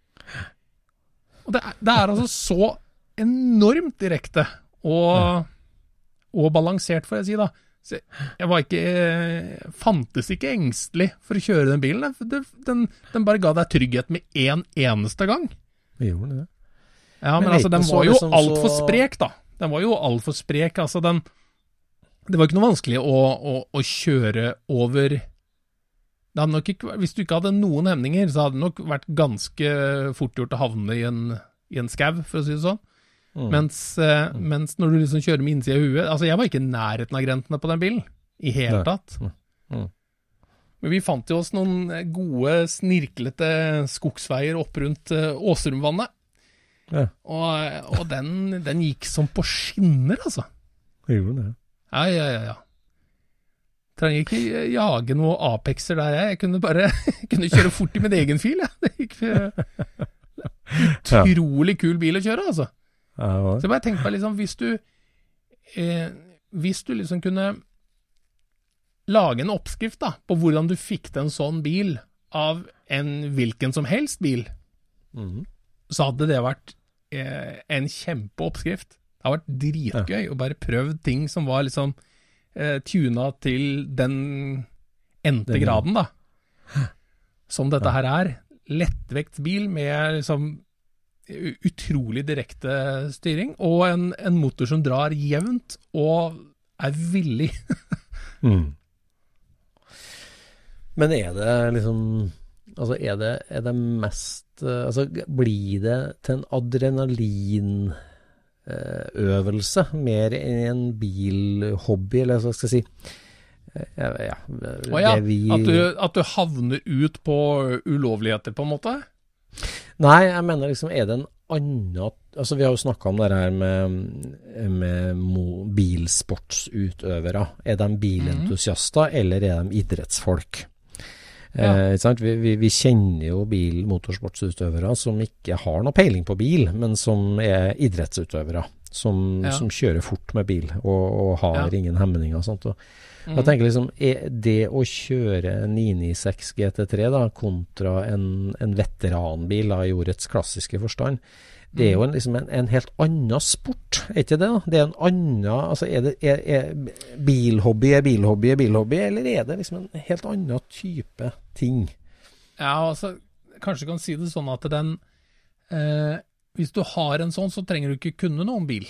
Og det er, det er altså så enormt direkte og, ja. og balansert, får jeg si da. Så jeg var ikke, fantes ikke engstelig for å kjøre den bilen. Den, den, den bare ga deg trygghet med en eneste gang. Vi gjorde det. Ja, men, men altså, den var jo liksom alt for sprek, da. Den var jo alt for sprek. Altså, den, det var ikke noe vanskelig å, å, å kjøre over. Det hadde nok ikke, hvis du ikke hadde noen hemninger, så hadde det nok vært ganske fort gjort å havne i en, i en skav, for å si det sånn. Mm. Mens, eh, mm. mens når du liksom kjører med innsida av huet, altså jeg var ikke i nærheten av grentene på den bilen, i hele tatt. Mm. Mm. Men vi fant jo oss noen gode, snirklete skogsveier opp rundt uh, Åsrumvannet. Ja. Og, og den, den gikk som på skinner, altså. Det gjorde det. Ja, ja, ja, ja. trenger ikke jage noen Apexer der jeg, jeg kunne bare kunne kjøre fort i min egen fil, ja. Det gikk utrolig kul bil å kjøre, altså. Ja, så jeg bare tenkte på liksom, hvis du eh, hvis du liksom kunne lage en oppskrift da, på hvordan du fikk til en sånn bil av en hvilken som helst bil, mm. så hadde det vært eh, en kjempeoppskrift. Det har vært dritgøy ja. Å bare prøve ting som var liksom eh, tuna til den endte den, graden da. Som dette her er. Lettvektsbil med liksom utrolig direkte styring, og en, en motor som drar jevnt og er villig. mm. Men er det liksom, altså er det, er det mest, altså blir det til en adrenalin øvelse, mer enn en bilhobby, eller hva skal jeg si? Ja, ja, oh ja, vi... at, du, at du havner ut på ulovligheter, på en måte? Nei, jeg mener liksom, er det en annen, altså vi har jo snakket om det her med, med bilsportsutøvere. Er de bilentusiaster, mm. eller er de idrettsfolk? Ja. Eh, vi, vi, vi kjenner jo bil-motorsportsutøvere som ikke har noe peiling på bil, men som er idrettsutøvere, som, ja. som kjører fort med bil, og, og har ja. ingen hemninger og sånt. Og mm. jeg tenker liksom, er det å kjøre ni nittiseks G T tre da, kontra en, en veteranbil da, i ordets klassiske forstand, det er jo en, liksom en, en helt annen sport, er ikke det da? Det er en annen, altså er det er, er bilhobby, er bilhobby, er bilhobby, eller er det liksom en helt annen type ting? Ja, altså, kanskje kan si det sånn at den, eh, hvis du har en sånn, så trenger du ikke kunne noe om bil.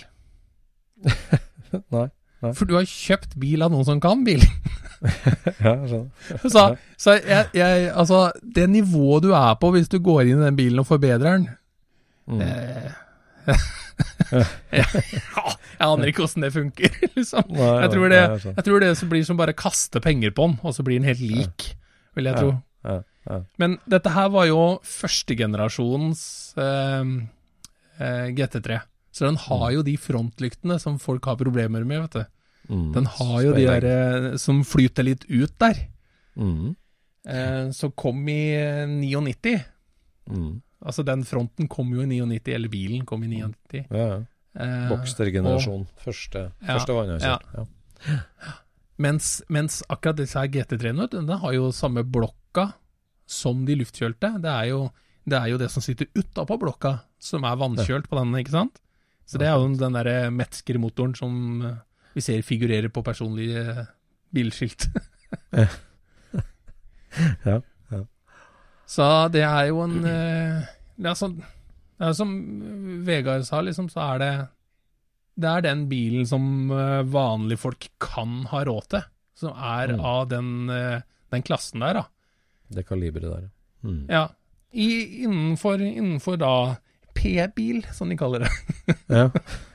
Nei. Nei. For du har kjøpt bil av noen som kan bil. Ja, sånn. Så, så jeg, jeg, altså, det nivået du er på hvis du går inn i den bilen og forbedrer den, Mm. Eh, ja, jeg aner ikke hvordan det funker liksom. Nei, jeg, tror det, jeg tror det blir som bare kaste penger på den, og så blir den helt lik, vil jeg tro. Ja, ja, ja. Men dette her var jo første generasjons eh, eh, G T tre, så den har jo de frontlyktene som folk har problemer med, vet du. Mm. Den har jo de der eh, som flyter litt ut der. Mm. Eh, så kom i nittiåtte. Mm. Altså den fronten kom jo i nittiåtte, eller bilen kom i nittiåtte. Ja, ja. Eh, Boxster-generasjon, og, første, ja, første vann jeg kjørt. Ja. Ja. Mens, mens akkurat disse her G T tre-ene, den har jo samme blokka som de luftkjølte. Det er jo det, er jo det som sitter utenpå blokka, som er vannkjølt på den, ikke sant? Så det er jo den der Metzger-motoren som vi ser figurerer på personlige bilskilt. Ja. Ja. Så det er jo en det er, sånn, det er som Vegard sa liksom, så er det det er den bilen som vanlige folk kan ha råd til, som er mm. av den, den klassen der da. Det kaliberet der. Mm. Ja, I, innenfor, innenfor da P-bil, som de kaller det. Ja.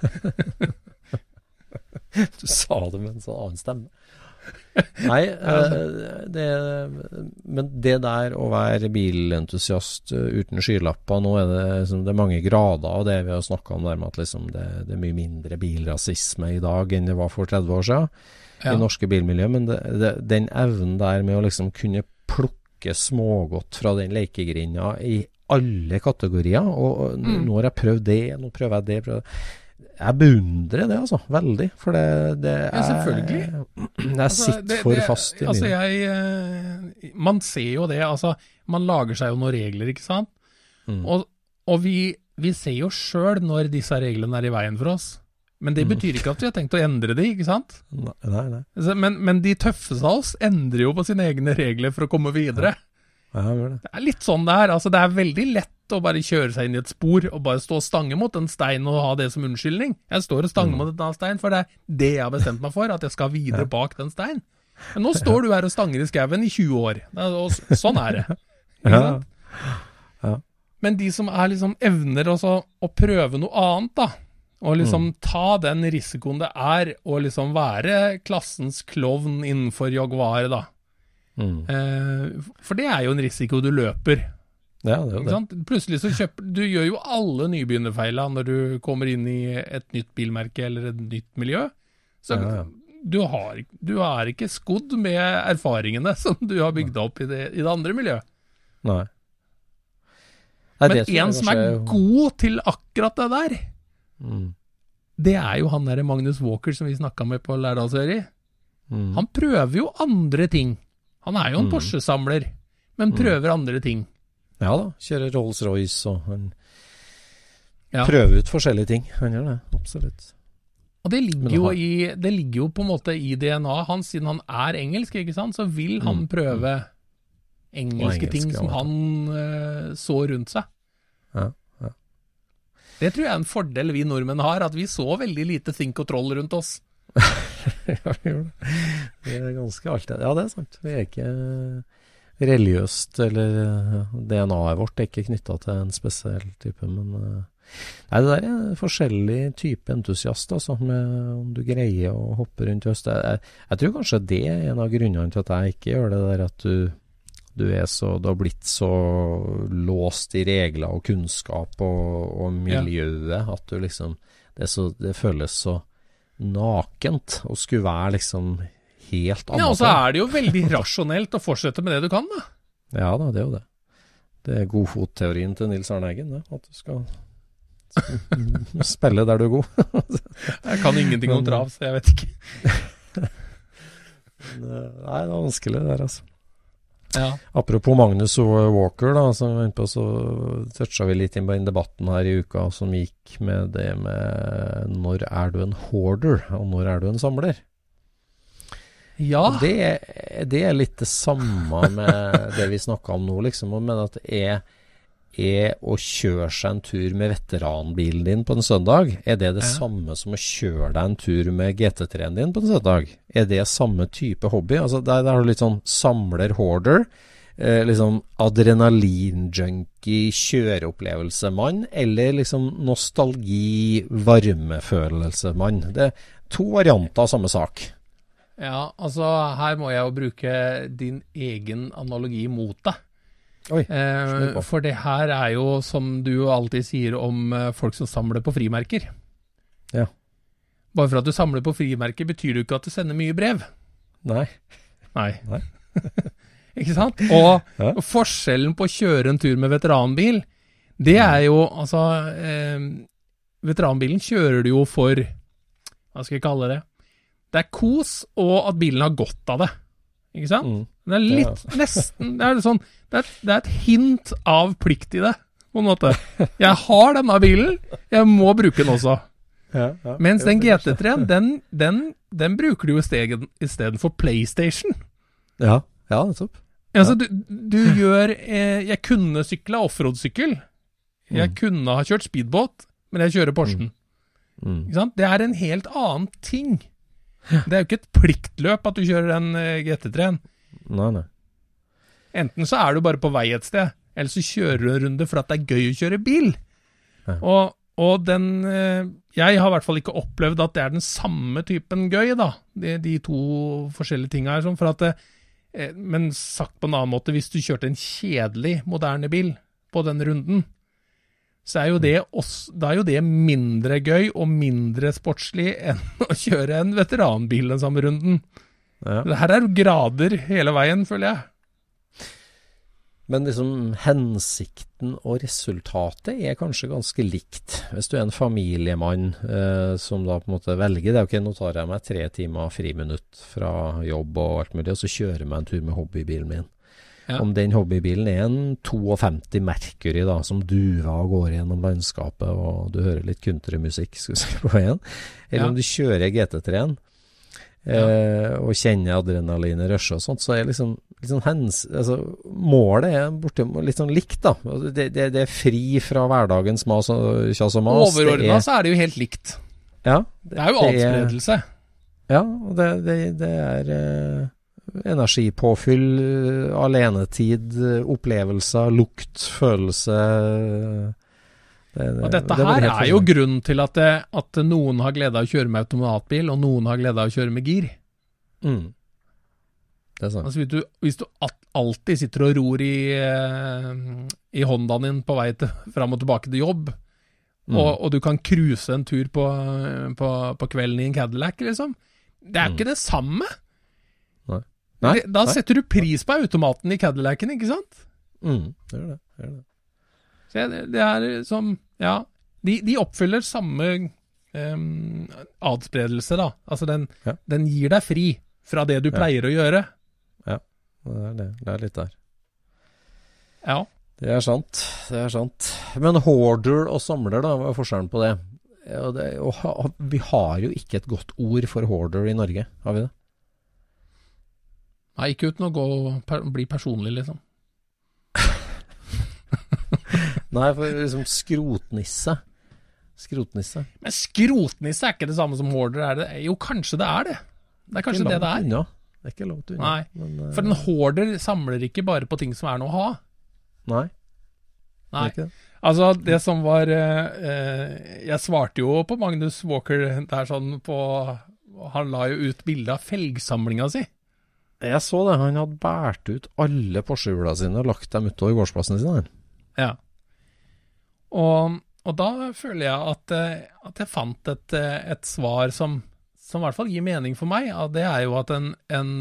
Du sa det med en sånn annen stemme. Nei, det, men det der å være bilentusiast uten skylapper, nå er det, liksom, det er mange grader av det vi har snakket om der med at liksom, det, det er mye mindre bilrasisme i dag enn det var for tretti år siden ja. I norske bilmiljø, men det, det, den evnen der med å liksom kunne plukke smågodt fra den lekegrinda i alle kategorier, og, og mm. nå har jeg prøvd det, nå prøver jeg det, prøver jeg Jeg beundrer det, altså, veldig, for det, det er... Ja, selvfølgelig. Jeg altså, sitter det, for fast i altså, jeg, man ser jo det, altså, man lager seg jo noen regler, ikke sant? Mm. Og, og vi, vi ser jo selv når disse reglene er i veien for oss, men det betyr ikke at vi har tenkt å endre det, ikke sant? Nei, nei. nei. Men, men de tøffeste av oss endrer jo på sine egne regler for å komme videre. Ja. Ja, det. Det er litt sånn det er, altså det er veldig lett å bare kjøre seg inn i et spor og bare stå og stange mot en stein og ha det som unnskyldning. Jeg står og stanger mm. mot en stein, for det er det jeg har bestemt meg for, at jeg skal videre ja. Bak den stein. Men nå står du her og stanger i skaven i tjue år, og sånn er det. Ikke sant? Ja. Ja. Men de som er liksom evner også å prøve noe annet da, og liksom mm. ta den risikoen det er å liksom være klassens klovn innenfor Jaguar da. Mm. Eh, for det er jo en risiko du løper. Ja, det er jo det. Plutselig så kjøper du gjør jo alle nybegynnerfeiler når du kommer inn i et nytt bilmerke eller et nytt miljø. Så ja, ja. du, har, du er ikke skodd med erfaringene som du har bygd opp i det, i det andre miljøet. Nei. Nei Men en som er kanskje... god til akkurat det der, mm. det er jo han der Magnus Walker som vi snakket med på Lærdalsøri. Mm. Han prøver jo andre ting. Han er jo en mm. Porsche-samler, men prøver mm. andre ting. Ja da, kjører Rolls-Royce og han ja. prøver ut forskjellige ting. Han gjør det, absolutt. Og det ligger, jo i, det ligger jo på en måte i D N A hans, siden han er engelsk, ikke sant? Så vil han mm. prøve engelske engelsk, ting som ja. han uh, så rundt seg. Ja, ja. Det tror jeg er en fordel vi nordmenn har, at vi så veldig lite think og troll rundt oss. Ja, vi gjør det. Det er ganske alltid. Ja, det er sant. Vi er ikke religiøst, eller D N A-et vårt er ikke knyttet til en spesiell type, men nei, det der er forskjellig type entusiast, altså, med om du greier å hoppe rundt i høst. Jeg, jeg tror kanskje det er en av grunnene til at jeg ikke gjør det der, at du, du er så, du har blitt så låst i regler og kunnskap og, og miljøet, ja. At du liksom, det, er så, det føles så nakent å skulle være liksom helt annet. Ja, og så er det jo veldig rasjonelt å fortsette med det du kan, da. Ja da, det er jo det. Det er godfotteorien til Nils Arne Eggen, det. At du skal, skal spille der du er god. Jeg kan ingenting om trav, så jeg vet ikke. Nei, det er vanskelig det der, altså. Ja. Apropos Magnus Walker, da, så, på, så toucha vi litt inn på den debatten her i uka som gikk med det med når er du en hoarder, og når er du en samler? Ja. Det, det er litt det samme med det vi snakket om nå, liksom, men at det er, er å kjøre seg en tur med veteranbilen din på en søndag, er det det ja. samme som å kjøre deg en tur med G T tre-en din på en søndag? Er det samme type hobby? Altså, der, der har du litt sånn samler-hoarder, eh, liksom adrenalin-junkie, kjøreopplevelsemann, eller liksom nostalgi-varmefølelsemann. Det er to varianter av samme sak. Ja, altså her må jeg jo bruke din egen analogi mot deg. Oi, eh, for det her er jo, som du alltid sier om eh, folk som samler på frimerker. Ja. Bare for at du samler på frimerker betyr det ikke at du sender mye brev. Nei. Nei. Nei. Ikke sant? Og ja. forskjellen på å kjøre en tur med veteranbil, det er jo, altså, eh, veteranbilen kjører du jo for, hva skal jeg kalle det? Det er kos, og at bilen har godt av det. Ikke sant? Mm. Det er litt, ja. nesten, det er sånn, det er, det er et hint av plikt i det, på en måte. Jeg har denne bilen, jeg må bruke den også. Ja, ja. Mens den G T tre-en, den, den, den bruker du jo i stedet, i stedet for PlayStation. Ja, ja, det er topp. Ja. Altså, du, du gjør, eh, jeg kunne sykle offroad-sykkel, jeg mm. kunne ha kjørt speedbåt, men jeg kjører Porschen. Mm. Mm. Ikke sant? Det er en helt annen ting. Det er jo ikke et pliktløp at du kjører en G T tre-en. Nei, nei. Enten så er du bare på vei et sted, eller så kjører du en runde for at det er gøy å kjøre bil. Ja. Og, og den, jeg har i hvert fall ikke opplevd at det er den samme typen gøy, da. De, de to forskjellige tingene her, sånn for at det, men sagt på en annen måte, hvis du kjørte en kjedelig moderne bil på den runden, så er jo det, også, da er jo det mindre gøy og mindre sportslig enn å kjøre en veteranbil den samme runden. Ja. Det her er grader hele veien, føler jeg. Men liksom hensikten og resultatet er kanskje ganske likt. Hvis du er en familiemann eh, som da på en måte velger det, ok, nå tar jeg meg tre timer friminutt fra jobb og alt mulig, og så kjører jeg meg en tur med hobbybilen min. Ja. Om den hobbybilen er en femtito Mercury da, som duver og går gjennom landskapet, og du hører litt countrymusikk skal vi si, på veien, eller ja. om du kjører G T tre-en eh, ja. og kjenner adrenalinet rushe og sånt, så er liksom, liksom hens, altså, målet er borte, litt sånn likt da. Det, det, det er fri fra hverdagens mas og kjas og mas. Overordnet er, så er det jo helt likt. Ja. Det, det er jo adspredelse. Ja, og det, det, det er eh, energipåfyll, alenetid, opplevelser, lukt, følelse. Det, det, og dette det her er jo grunnen til at, det, at noen har glede av å kjøre med automatbil, og noen har glede av å kjøre med gir. Mm. Det er sant. Altså, hvis du, hvis du alltid sitter og ror i, i Hondaen din på vei til, frem og tilbake til jobb, mm. og, og du kan cruise en tur på, på, på kvelden i en Cadillac, liksom, Det er jo ikke det samme. Nei. Nei. Da setter du pris på automaten i Cadillacen, ikke sant? Mm, det er det. Det er det. Så det, det er som, ja, de, de oppfyller samme um, adspredelse da. Altså den, ja. den gir deg fri fra det du ja. pleier å gjøre. Ja, det er det. Det er litt der. Ja. Det er sant, det er sant. Men hoarder og samler da, hva er forskjellen på det? Og det og ha, vi har jo ikke et godt ord for hoarder i Norge, har vi det? Nei, ikke uten å gå per, bli personlig, liksom. Nei, for liksom skrotnisse. Skrotnisse. Men skrotnisse er ikke det samme som hoarder, er det? Jo, kanskje det er det. Det er kanskje det det er. Unna. Det er ikke langt unna. Nei, men, uh... for en hoarder samler ikke bare på ting som er noe å ha. Nei. Nei. Det altså, det som var uh, jeg svarte jo på Magnus Walker der sånn på han la jo ut bilde av felgsamlinga si. Jeg så det, han hadde bært ut alle Porsche-hjulene sine og lagt dem utover gårdsplassen sin. Ja. Og, og da føler jeg at, at jeg fant et, et svar som, som i hvert fall gir mening for meg. Og det er jo at en, en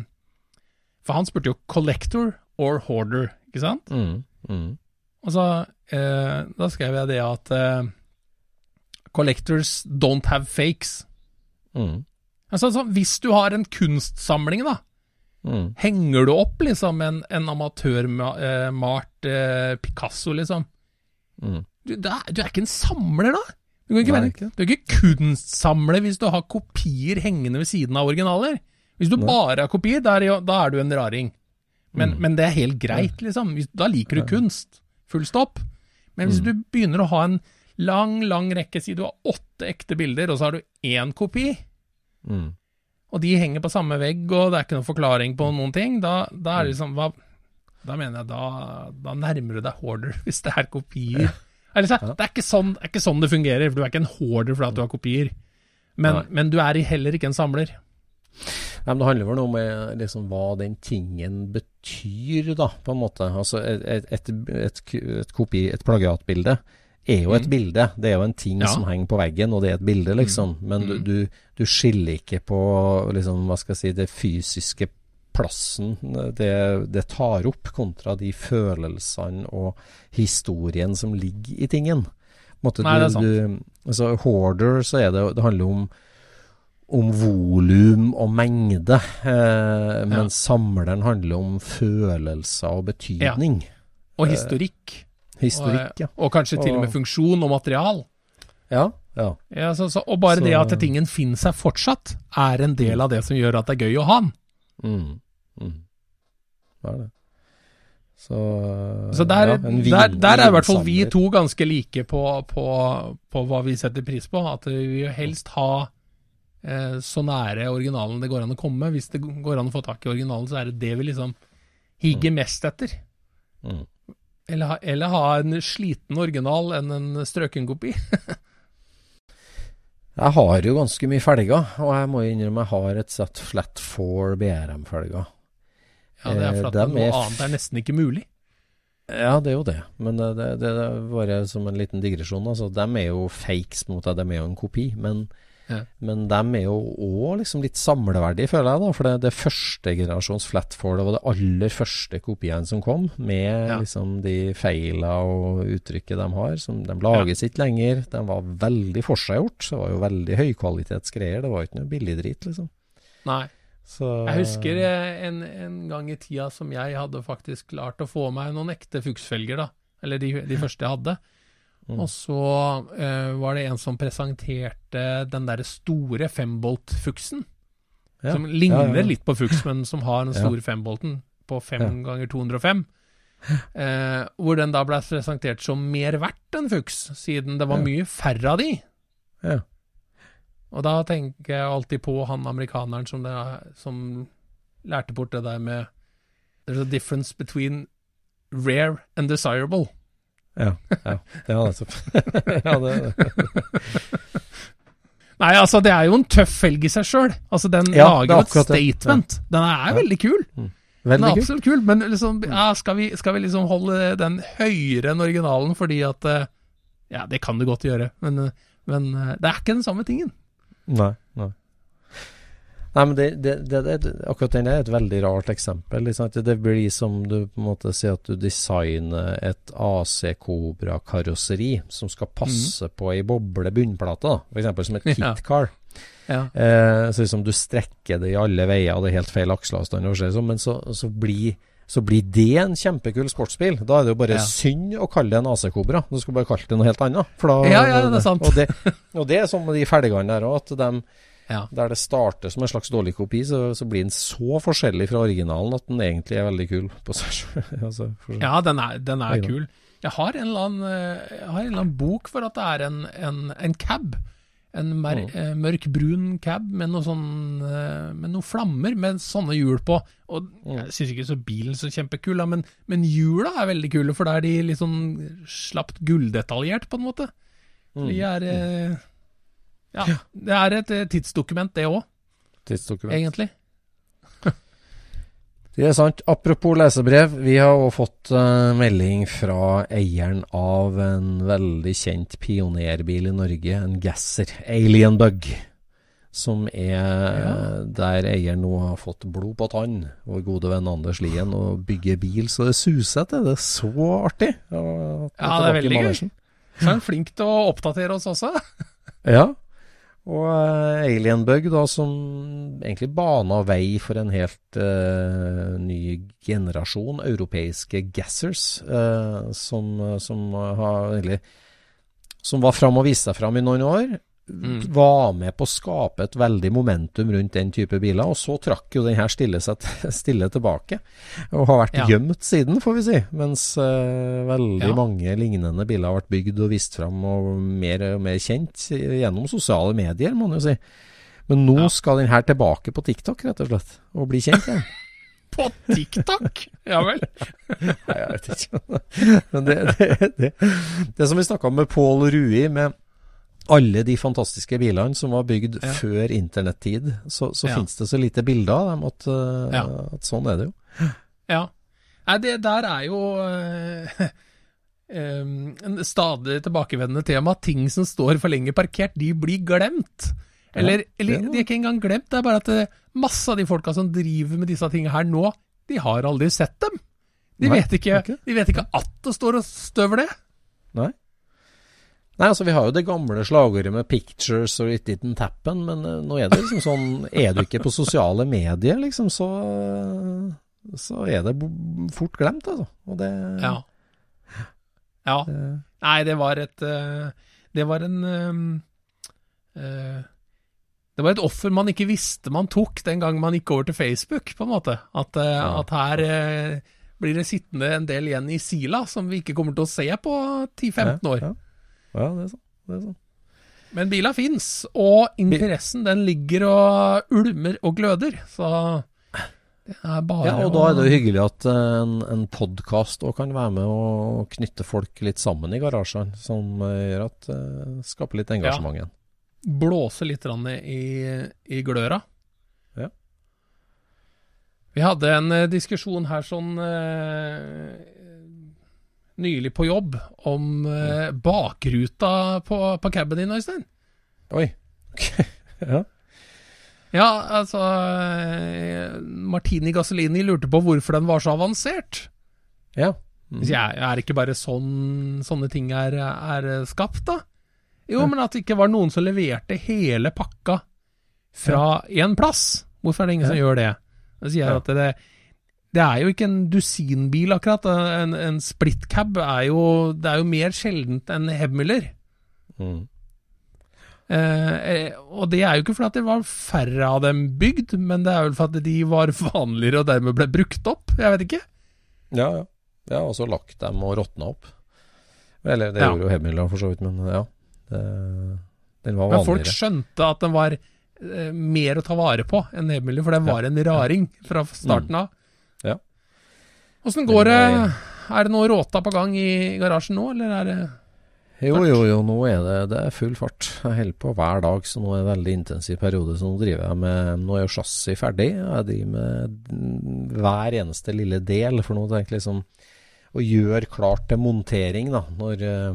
for han spurte jo collector or hoarder, ikke sant? Mm, mm. Og så eh, da skrev jeg det at eh, collectors don't have fakes. Mm. Altså, altså, hvis du har en kunstsamling da, mm. henger du opp liksom en, en amatørmalt eh, Picasso liksom, mm. du, du, er, du er ikke en samler da. Du, kan ikke Nei, være, ikke. du er ikke kunstsamler hvis du har kopier hengende ved siden av originaler. Hvis du Nei. bare har kopier, da er, jo, da er du en raring. Men, mm. men det er helt greit liksom. Da liker du kunst. Full stopp. Men hvis mm. du begynner å ha en lang, lang rekke, si du har åtte ekte bilder, og så har du én kopi, mm. og de henger på samme vegg, og det er ikke noen forklaring på noen ting, da, da er det liksom, hva, da mener jeg, da, da nærmer du deg hoarder, hvis det er kopier. Eller, så, det, er ikke sånn, det er ikke sånn det fungerer, for du er ikke en hoarder for at du har kopier. Men, men du er heller ikke en samler. Nei, men det handler vel om liksom, hva den tingen betyr, da, på en måte. Altså, et, et, et, et, kopi, et plagiatbilde er jo et mm. bilde. Det er jo en ting ja. som henger på veggen, og det er et bilde, liksom. Men mm. du, du, du skiller ikke på, liksom, hva skal jeg si, det fysiske plassen det, det tar opp kontra de følelsene og historien som ligger i tingen. På en måte, Nei, du, det er sant. Du, altså, hoarder, så er det, det handler om om volum og mengde, eh, men ja. samleren handler om følelser og betydning. Ja. Og historikk. Eh, historikk, ja. Og, og kanskje til og med funksjon og material. Ja, ja. ja så, så, og bare så, det at tingen finner seg fortsatt, er en del av det som gjør at det er gøy å ha den. Mm, mm. Hva er det? Så, så der, ja, vin, der, der er i hvert fall vi to ganske like på, på, på hva vi setter pris på. At vi vil helst ha så nære originalen det går an å komme. Hvis det går an å få tak i originalen, så er det det vi liksom higer mm. mest etter. Mm. Eller, ha, eller ha en sliten original enn en strøken kopi. Jeg har jo ganske mye felger, og jeg må innrømme jeg har et sett Flat four B R M-felger. Ja, det er for at noe f- annet er nesten ikke mulig. Ja, det er jo det. Men det, det, det er bare som en liten digresjon. Altså, de er jo fakes mot at de er jo en kopi, men Ja. men de er jo også liksom litt samleverdige, føler jeg da, for det, det første generasjons Flat four, det var det aller første kopien som kom, med ja. liksom de feilene og uttrykket de har, som de lages ja. ikke lenger, de var veldig forseggjort, så det var jo veldig høykvalitetsgreier, det var ikke noe billig drit liksom. Nei, så... jeg husker en, en gang i tida som jeg hadde faktisk klart å få meg noen ekte fuksfelger da, eller de, de første jeg hadde. Mm. Og så uh, var det en som presenterte den der store fembolt-fuksen, ja. som ligner ja, ja. litt på fuks, men som har den store ja. fembolten på fem ja. ganger to hundre og fem, uh, hvor den da ble presentert som mer verdt enn fuks, siden det var ja. mye færre av de. Ja. Og da tenker jeg alltid på han amerikaneren som, det, som lærte bort det der med there's a difference between rare and desirable. Ja, ja, det var det. ja, det, det. Nei, altså, det er jo en tøff felg i seg selv. Altså, den ja, lager et statement. Ja. Den er ja. veldig kul. Mm. Veldig den er kul. absolutt kul, men liksom, ja, skal, vi, skal vi liksom holde den høyere enn originalen, fordi at, ja, det kan du godt gjøre, men, men det er ikke den samme tingen. Nei, nei. Nei, men det, det, det, det, akkurat den er et veldig rart eksempel. Liksom. Det blir som du på en måte sier at du designer et A C Cobra-karosseri som skal passe mm. på en boble bunnplate, da. For eksempel som et kit-car. Ja. Eh, så liksom du strekker det i alle veier, og det er helt feil aksleavstand, men så, så, blir, så blir det en kjempekul sportsbil. Da er det jo bare ja. synd å kalle det en A C Cobra. Du skal bare kalle det noe helt annet. For da, ja, ja, det er sant. Og det, og det er sånn med de ferdigene der også, at de Ja. der det starter som en slags dårlig kopi, så, så blir den så forskjellig fra originalen at den egentlig er veldig kul på seg selv. altså, ja, den er, den er kul. Jeg har, en eller annen, jeg har en eller annen bok for at det er en, en, en cab, en mer, mm. eh, mørkbrun cab med noe sånn, eh, med noen flammer med sånne hjul på, og mm. jeg synes ikke så bilen så kjempekul, da, men, men hjula er veldig kule, for da er de litt sånn slapt gulldetaljert på en måte. Mm. De er... Eh, Ja, det er et tidsdokument det også. Tidsdokument. Egentlig. Det er sant. Apropos lesebrev, vi har også fått uh, melding fra eieren av en veldig kjent pionerbil i Norge, en Gasser, Alien Bug, som er ja. der eieren nå har fått blod på tann, vår gode venn Anders Lien, og bygger bil, så det suser til. Det er så artig. Og, ja, det er veldig gøy. Så er han flink til å oppdatere oss også. Ja. Og uh, Alien Bug da, som egentlig baner vei for en helt uh, ny generasjon europeiske gassers, uh, som, som har egentlig som var frem og viste seg frem i noen år, mm. var med på å skape et veldig momentum rundt den type biler, og så trakk jo den her stille, seg stille tilbake, og har vært ja. gjemt siden, får vi si, mens uh, veldig ja. mange lignende biler har vært bygd og vist frem, og mer og mer kjent gjennom sosiale medier, må man jo si. Men nå ja. skal den her tilbake på TikTok, rett og slett, og bli kjent igjen. På TikTok? Ja vel. Nei, jeg vet ikke. Men det, det, det, det som vi snakket om med Paul Rui, med alle de fantastiske bilene som var bygd ja. før internettid, så, så ja. finnes det så lite bilder av dem at, uh, ja. at sånn er det jo. Ja. Nei, det der er jo uh, um, en stadig tilbakevendende tema. Ting som står for lenge parkert, de blir glemt. Eller, ja, eller de er ikke engang glemt, det er bare at det, masse av de folka som driver med disse tingene her nå, de har aldri sett dem. De, Nei, vet, ikke, okay. de vet ikke at det står og støver det. Nei. Nei, altså vi har jo det gamle slagordet med pictures or it didn't happen, men uh, nå er det liksom sånn, er du ikke på sosiale medier, liksom, så, uh, så er det fort glemt, altså. Og det... Ja. Ja. Det, Nei, det var et, uh, det var en, um, uh, det var et offer man ikke visste man tok den gang man gikk over til Facebook, på en måte. At, uh, ja. at her uh, blir det sittende en del igjen i Sila, som vi ikke kommer til å se på ti til femten år. Ja, ja. Ja, det er sånn. Det er sånn. Men biler finnes, og interessen den ligger og ulmer og gløder, så det er bare... Ja, og da er det jo hyggelig at en, en podcast også kan være med og knytte folk litt sammen i garasjen, som gjør at uh, skaper litt engasjement igjen. Ja. Blåse litt i, i gløra. Ja. Vi hadde en uh, diskusjon her sånn... Uh, nylig på jobb om eh, bakruta på, på cabben din, Øystein. Oi. ja. Ja, altså eh, Martini Gasolini lurte på hvorfor den var så avansert. Ja. Mm. Jeg er ikke bare sånn sånne ting er, er skapt da? Jo, ja. Men at det ikke var noen som leverte hele pakka fra ja. en plass. Hvorfor er det ingen ja. som gjør det? Jeg sier ja. at det Det er jo ikke en dusinbil akkurat. En, en splitcab er jo, det er jo mer sjeldent enn Hebmüller. Mm. Eh, og det er jo ikke fordi at det var færre av dem bygd, men det er jo fordi de var vanligere og dermed ble brukt opp. Jeg vet ikke. Ja, ja. Ja, og så lagt dem og råtnet opp. Eller det ja. gjorde jo Hebmüller for så vidt, men ja. Det, den var vanligere. Men folk skjønte at den var eh, mer å ta vare på enn Hebmüller, for den var ja. en raring fra starten av. Mm. Ja. Hvordan går det? Er det noe råta på gang i garasjen nå, eller er det... Jo, jo, jo, nå er det, det er full fart. Jeg holder på hver dag, så nå er det en veldig intensiv periode, så nå driver jeg med, nå er jo chassis ferdig, jeg driver med hver eneste lille del, for nå tenker jeg liksom å gjøre klart til montering da, når,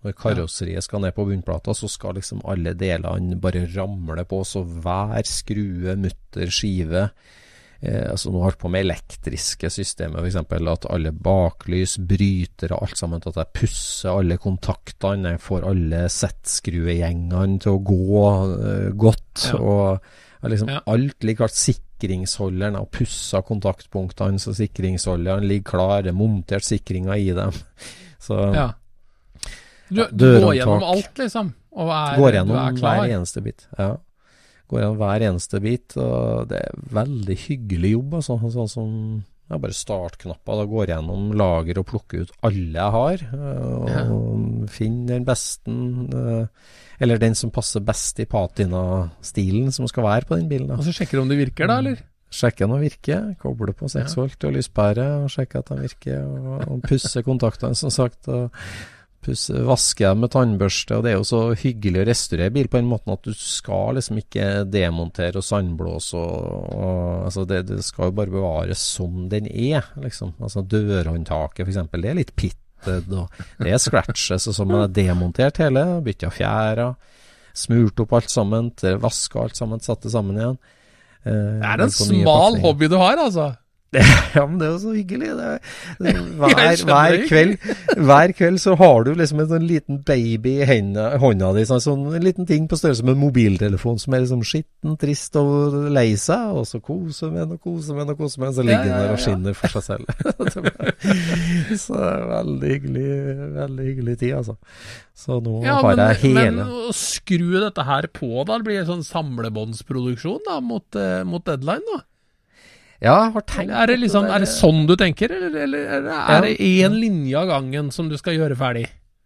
Når karosseriet skal ned på bunnplata, så skal liksom alle delene bare ramle på, så hver skrue, mutter, skive, eh, altså nå har jeg på med elektriske systemer, for eksempel at alle baklys, brytere, alt sammen, at jeg pusser alle kontaktene, jeg får alle settskruegjengene til å gå eh, godt, ja. og liksom ja. alt ligger klart, sikringsholderen og pusset kontaktpunktene, så sikringsholderen ligger klare, montert sikringer i dem, så... Ja. Du, du går gjennom alt, liksom, og er, går gjennom du er klar. Hver eneste bit, ja. Går gjennom hver eneste bit, og det er veldig hyggelig jobb, altså. Sånn som ja, bare startknapper, da går jeg gjennom lager og plukker ut alle jeg har, og ja. finner den besten, eller den som passer best i patina-stilen som skal være på den bilen. Da. Og så sjekker du om det virker da, eller? Sjekker om det virker, kobler på seks volt og lyspære, og sjekker at det virker, og, og pusser kontaktene, som sagt, og pusse, vaske dem med tannbørste, og det er jo så hyggelig å restaurere bil på en måte at du skal liksom ikke demontere og sandblåse, og, og altså det, det skal jo bare bevares som den er, liksom. Altså dørhåndtaket for eksempel, det er litt pitted, og det er scratches, og så man har demontert hele, byttet fjæra, smurt opp alt sammen, vasket alt sammen, satt det sammen igjen. Eh, det er en smal hobby du har, altså. Ja, men det er jo så hyggelig det, det, hver, hver, kveld, hver kveld så har du liksom en sånn liten baby i hendene, hånda di, sånn, sånn en liten ting på størrelse med en mobiltelefon som er liksom skitten, trist og lei seg, og så koser med den og koser med den og koser med den, så ligger den der og skinner for seg selv. Så det er veldig hyggelig, veldig hyggelig tid, altså. Så nå ja, har men, jeg hele... Men å skru dette her på, da, det blir en sånn samlebåndsproduksjon da, mot, uh, mot deadline da? Ja, jeg har tenkt... Er det, liksom, er det sånn du tenker, eller, eller, eller er ja. det en linje av gangen som du skal gjøre ferdig?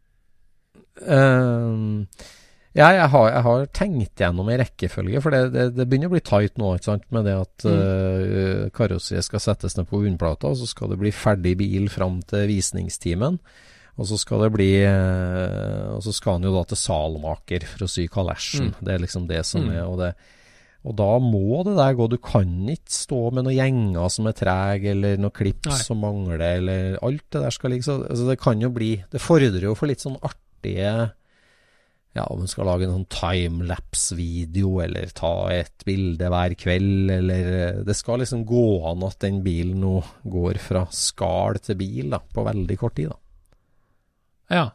Um, ja, jeg har, jeg har tenkt gjennom i rekkefølge, for det, det, det begynner å bli tight nå, ikke sant, med det at mm. uh, karosseriet skal settes ned på bunnplata, og så skal det bli ferdig bil fram til visningstimen, og så skal det bli, uh, og så skal han jo da til salmaker for å sy kalesjen. Mm. Det er liksom det som mm. er, og det Og da må det der gå, du kan ikke stå med noen gjenger som er treg, eller noen klips Nei. som mangler, eller alt det der skal ligge, så altså det kan jo bli, det fordrer jo for litt sånn artige, ja, om man skal lage en sånn timelapse-video, eller ta et bilde hver kveld, eller det skal liksom gå an at den bilen nå går fra skal til bil da, på veldig kort tid da. Ja.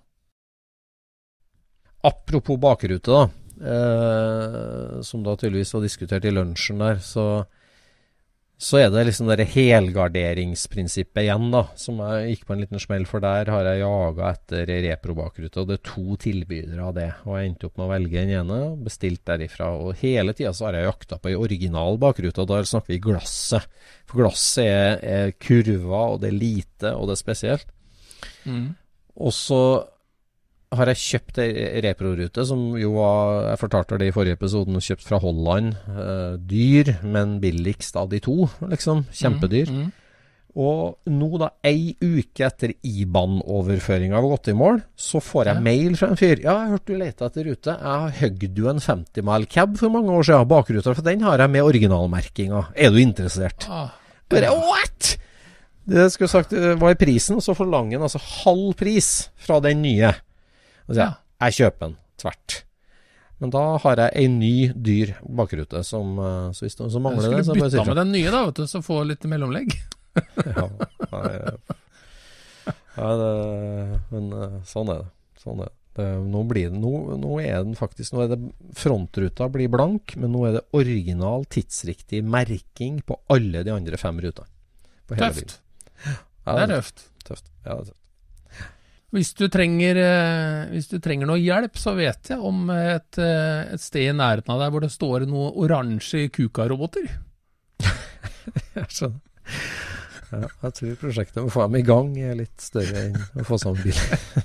Apropos bakrute da, Eh, som da tydeligvis var diskutert i lunsjen der, så, så er det liksom det helgarderingsprinsippet igjen da, som jeg gikk på en liten smell, for der har jeg jaget etter repro-bakrute, og det er to tilbydere av det, og jeg endte opp med å velge den ene, bestilt derifra, og hele tiden så har jeg jaktet på en original bakrute, og da snakker vi glasset, for glasset er, er kurva, og det er lite, og det er spesielt. Mm. Og så har jeg kjøpt en repro-rute som jo var, jeg fortalte det i forrige episoden, kjøpt fra Holland, eh, dyr, men billigst av de to, liksom, kjempedyr. Mm, mm. Og nå da, ei uke etter I B A N-overføringen har gått i mål, så får jeg ja. mail fra en fyr. Ja, jeg har hørt du leter etter rute. Jeg har høgd jo en femti mile cab for mange år siden, bakruta, for den har jeg med originalmerkinga. Er du interessert? Ah, Bare, what? Det skulle sagt, hva er prisen? Og så forlanger den altså halv pris fra den nye. Så jeg, ja. jeg kjøper den tvert. Men da har jeg en ny dyr bakrute som, så hvis det så mangler det, så bare bytte med den nye da, vet du, så få litt mellomlegg. ja, nei, ja det, men sånn er det. Sånn er det. det nå blir det, nå, nå er den faktisk, nå er det frontruta blir blank, men nå er det original tidsriktig merking på alle de andre fem rutene. Tøft. Ja, det er tøft. Tøft, ja det er tøft. Hvis du trenger, eh, hvis du trenger noe hjelp, så vet jeg om et, et sted i nærheten av deg hvor det står noe oransje kuka-roboter. Jeg skjønner. Ja, jeg tror prosjektet med å få dem i gang er litt større enn å få sammen bil.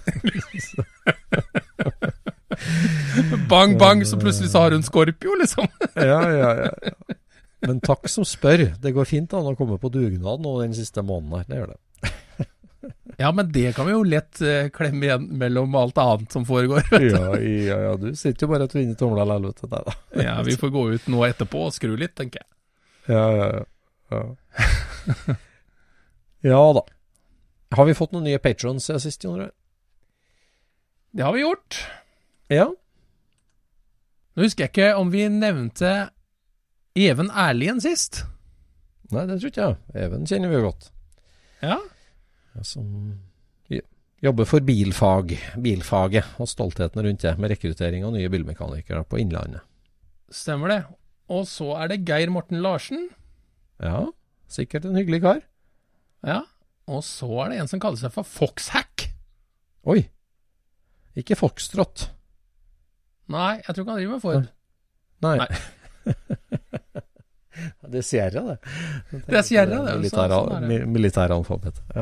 Bang, bang, så plutselig så har hun Scorpio, liksom. ja, ja, ja. Men takk som spør. Det går fint an å komme på dugnad nå den siste måneden her. Det gjør det. Ja, men det kan vi jo lett uh, klemme igjen mellom alt annet som foregår. ja, ja, ja, du sitter jo bare til å vinne tomla eller til deg da. ja, vi får gå ut nå etterpå og skru litt, tenker jeg. Ja, ja, ja. ja da. Har vi fått noen nye patrons siden sist, Jon Røy? Det har vi gjort. Ja. Nå husker jeg ikke om vi nevnte Even Erlien sist. Nei, det tror ikke jeg. Even kjenner vi jo godt. Ja. Ja, som jobber for bilfag, bilfaget og stoltheten rundt det, med rekruttering av nye bilmekanikere på Innlandet. Stemmer det. Og så er det Geir Morten Larsen. Ja, sikkert en hyggelig kar. Ja, og så er det en som kaller seg for Foxhack. Oi, ikke Foxtrot. Nei, jeg tror ikke han driver med Ford. Nei. Nei. Det er Sierra, det. Det er Sierra, det. Militær, sånn mi, militæralfabet, ja.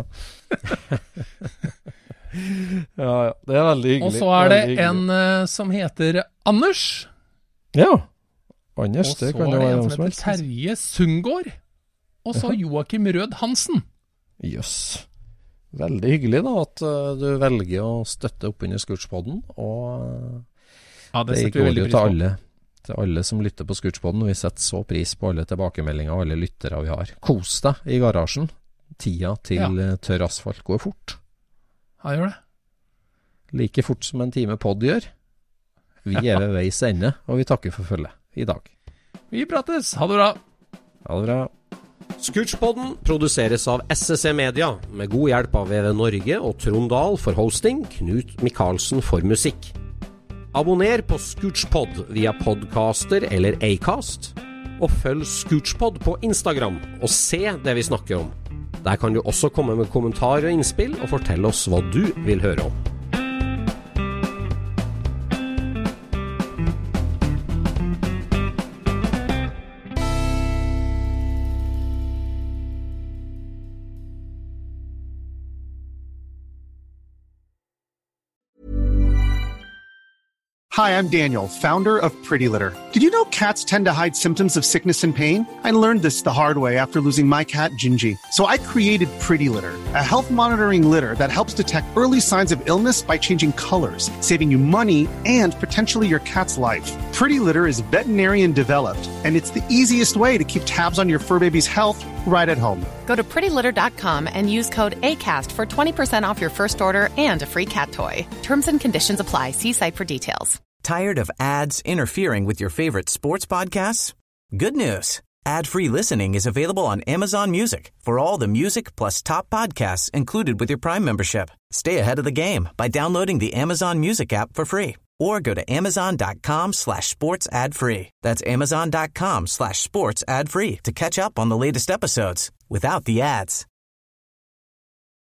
Ja, ja, det er veldig hyggelig. Og så er det en uh, som heter Anders. Ja, Anders, det kan jo være noe som helst. Og så er det en som heter Terje Sundgaard. Og så Joakim Rød Hansen. Jøss. Veldig hyggelig da, at uh, du velger å støtte opp under Scootspodden, og uh, ja, det, det går jo til alle, til alle som lytter på Scootspodden. Vi setter så pris på alle tilbakemeldinger og alle lyttere vi har. Kos deg i garasjen. Tida til ja. tørr asfalt går fort. Ja, gjør det. Like fort som en time podd gjør. Vi er ved veis ende, og vi takker for følget i dag. Vi prates. Ha det bra. Ha det bra. Scootspodden produseres av S S E Media, med god hjelp av V V Norge og Trond Dahl for hosting, Knut Michaelsen for musikk. Abonner på Scootspod via podcaster eller Acast, og følg Scootspod på Instagram og se det vi snakker om. Der kan du også komme med kommentarer og innspill og fortelle oss hva du vil høre om. Hi, I'm Daniel, founder of Pretty Litter. Did you know cats tend to hide symptoms of sickness and pain? I learned this the hard way after losing my cat, Gingy. So I created Pretty Litter, a health monitoring litter that helps detect early signs of illness by changing colors, saving you money and potentially your cat's life. Pretty Litter is veterinarian developed, and it's the easiest way to keep tabs on your fur baby's health right at home. Go to pretty litter dot com and use code ACAST for twenty percent off your first order and a free cat toy. Terms and conditions apply. See site for details. Tired of ads interfering with your favorite sports podcasts? Good news. Ad-free listening is available on Amazon Music for all the music plus top podcasts included with your Prime membership. Stay ahead of the game by downloading the Amazon Music app for free or go to amazon.com slash sports ad free. That's amazon.com slash sports ad free to catch up on the latest episodes without the ads.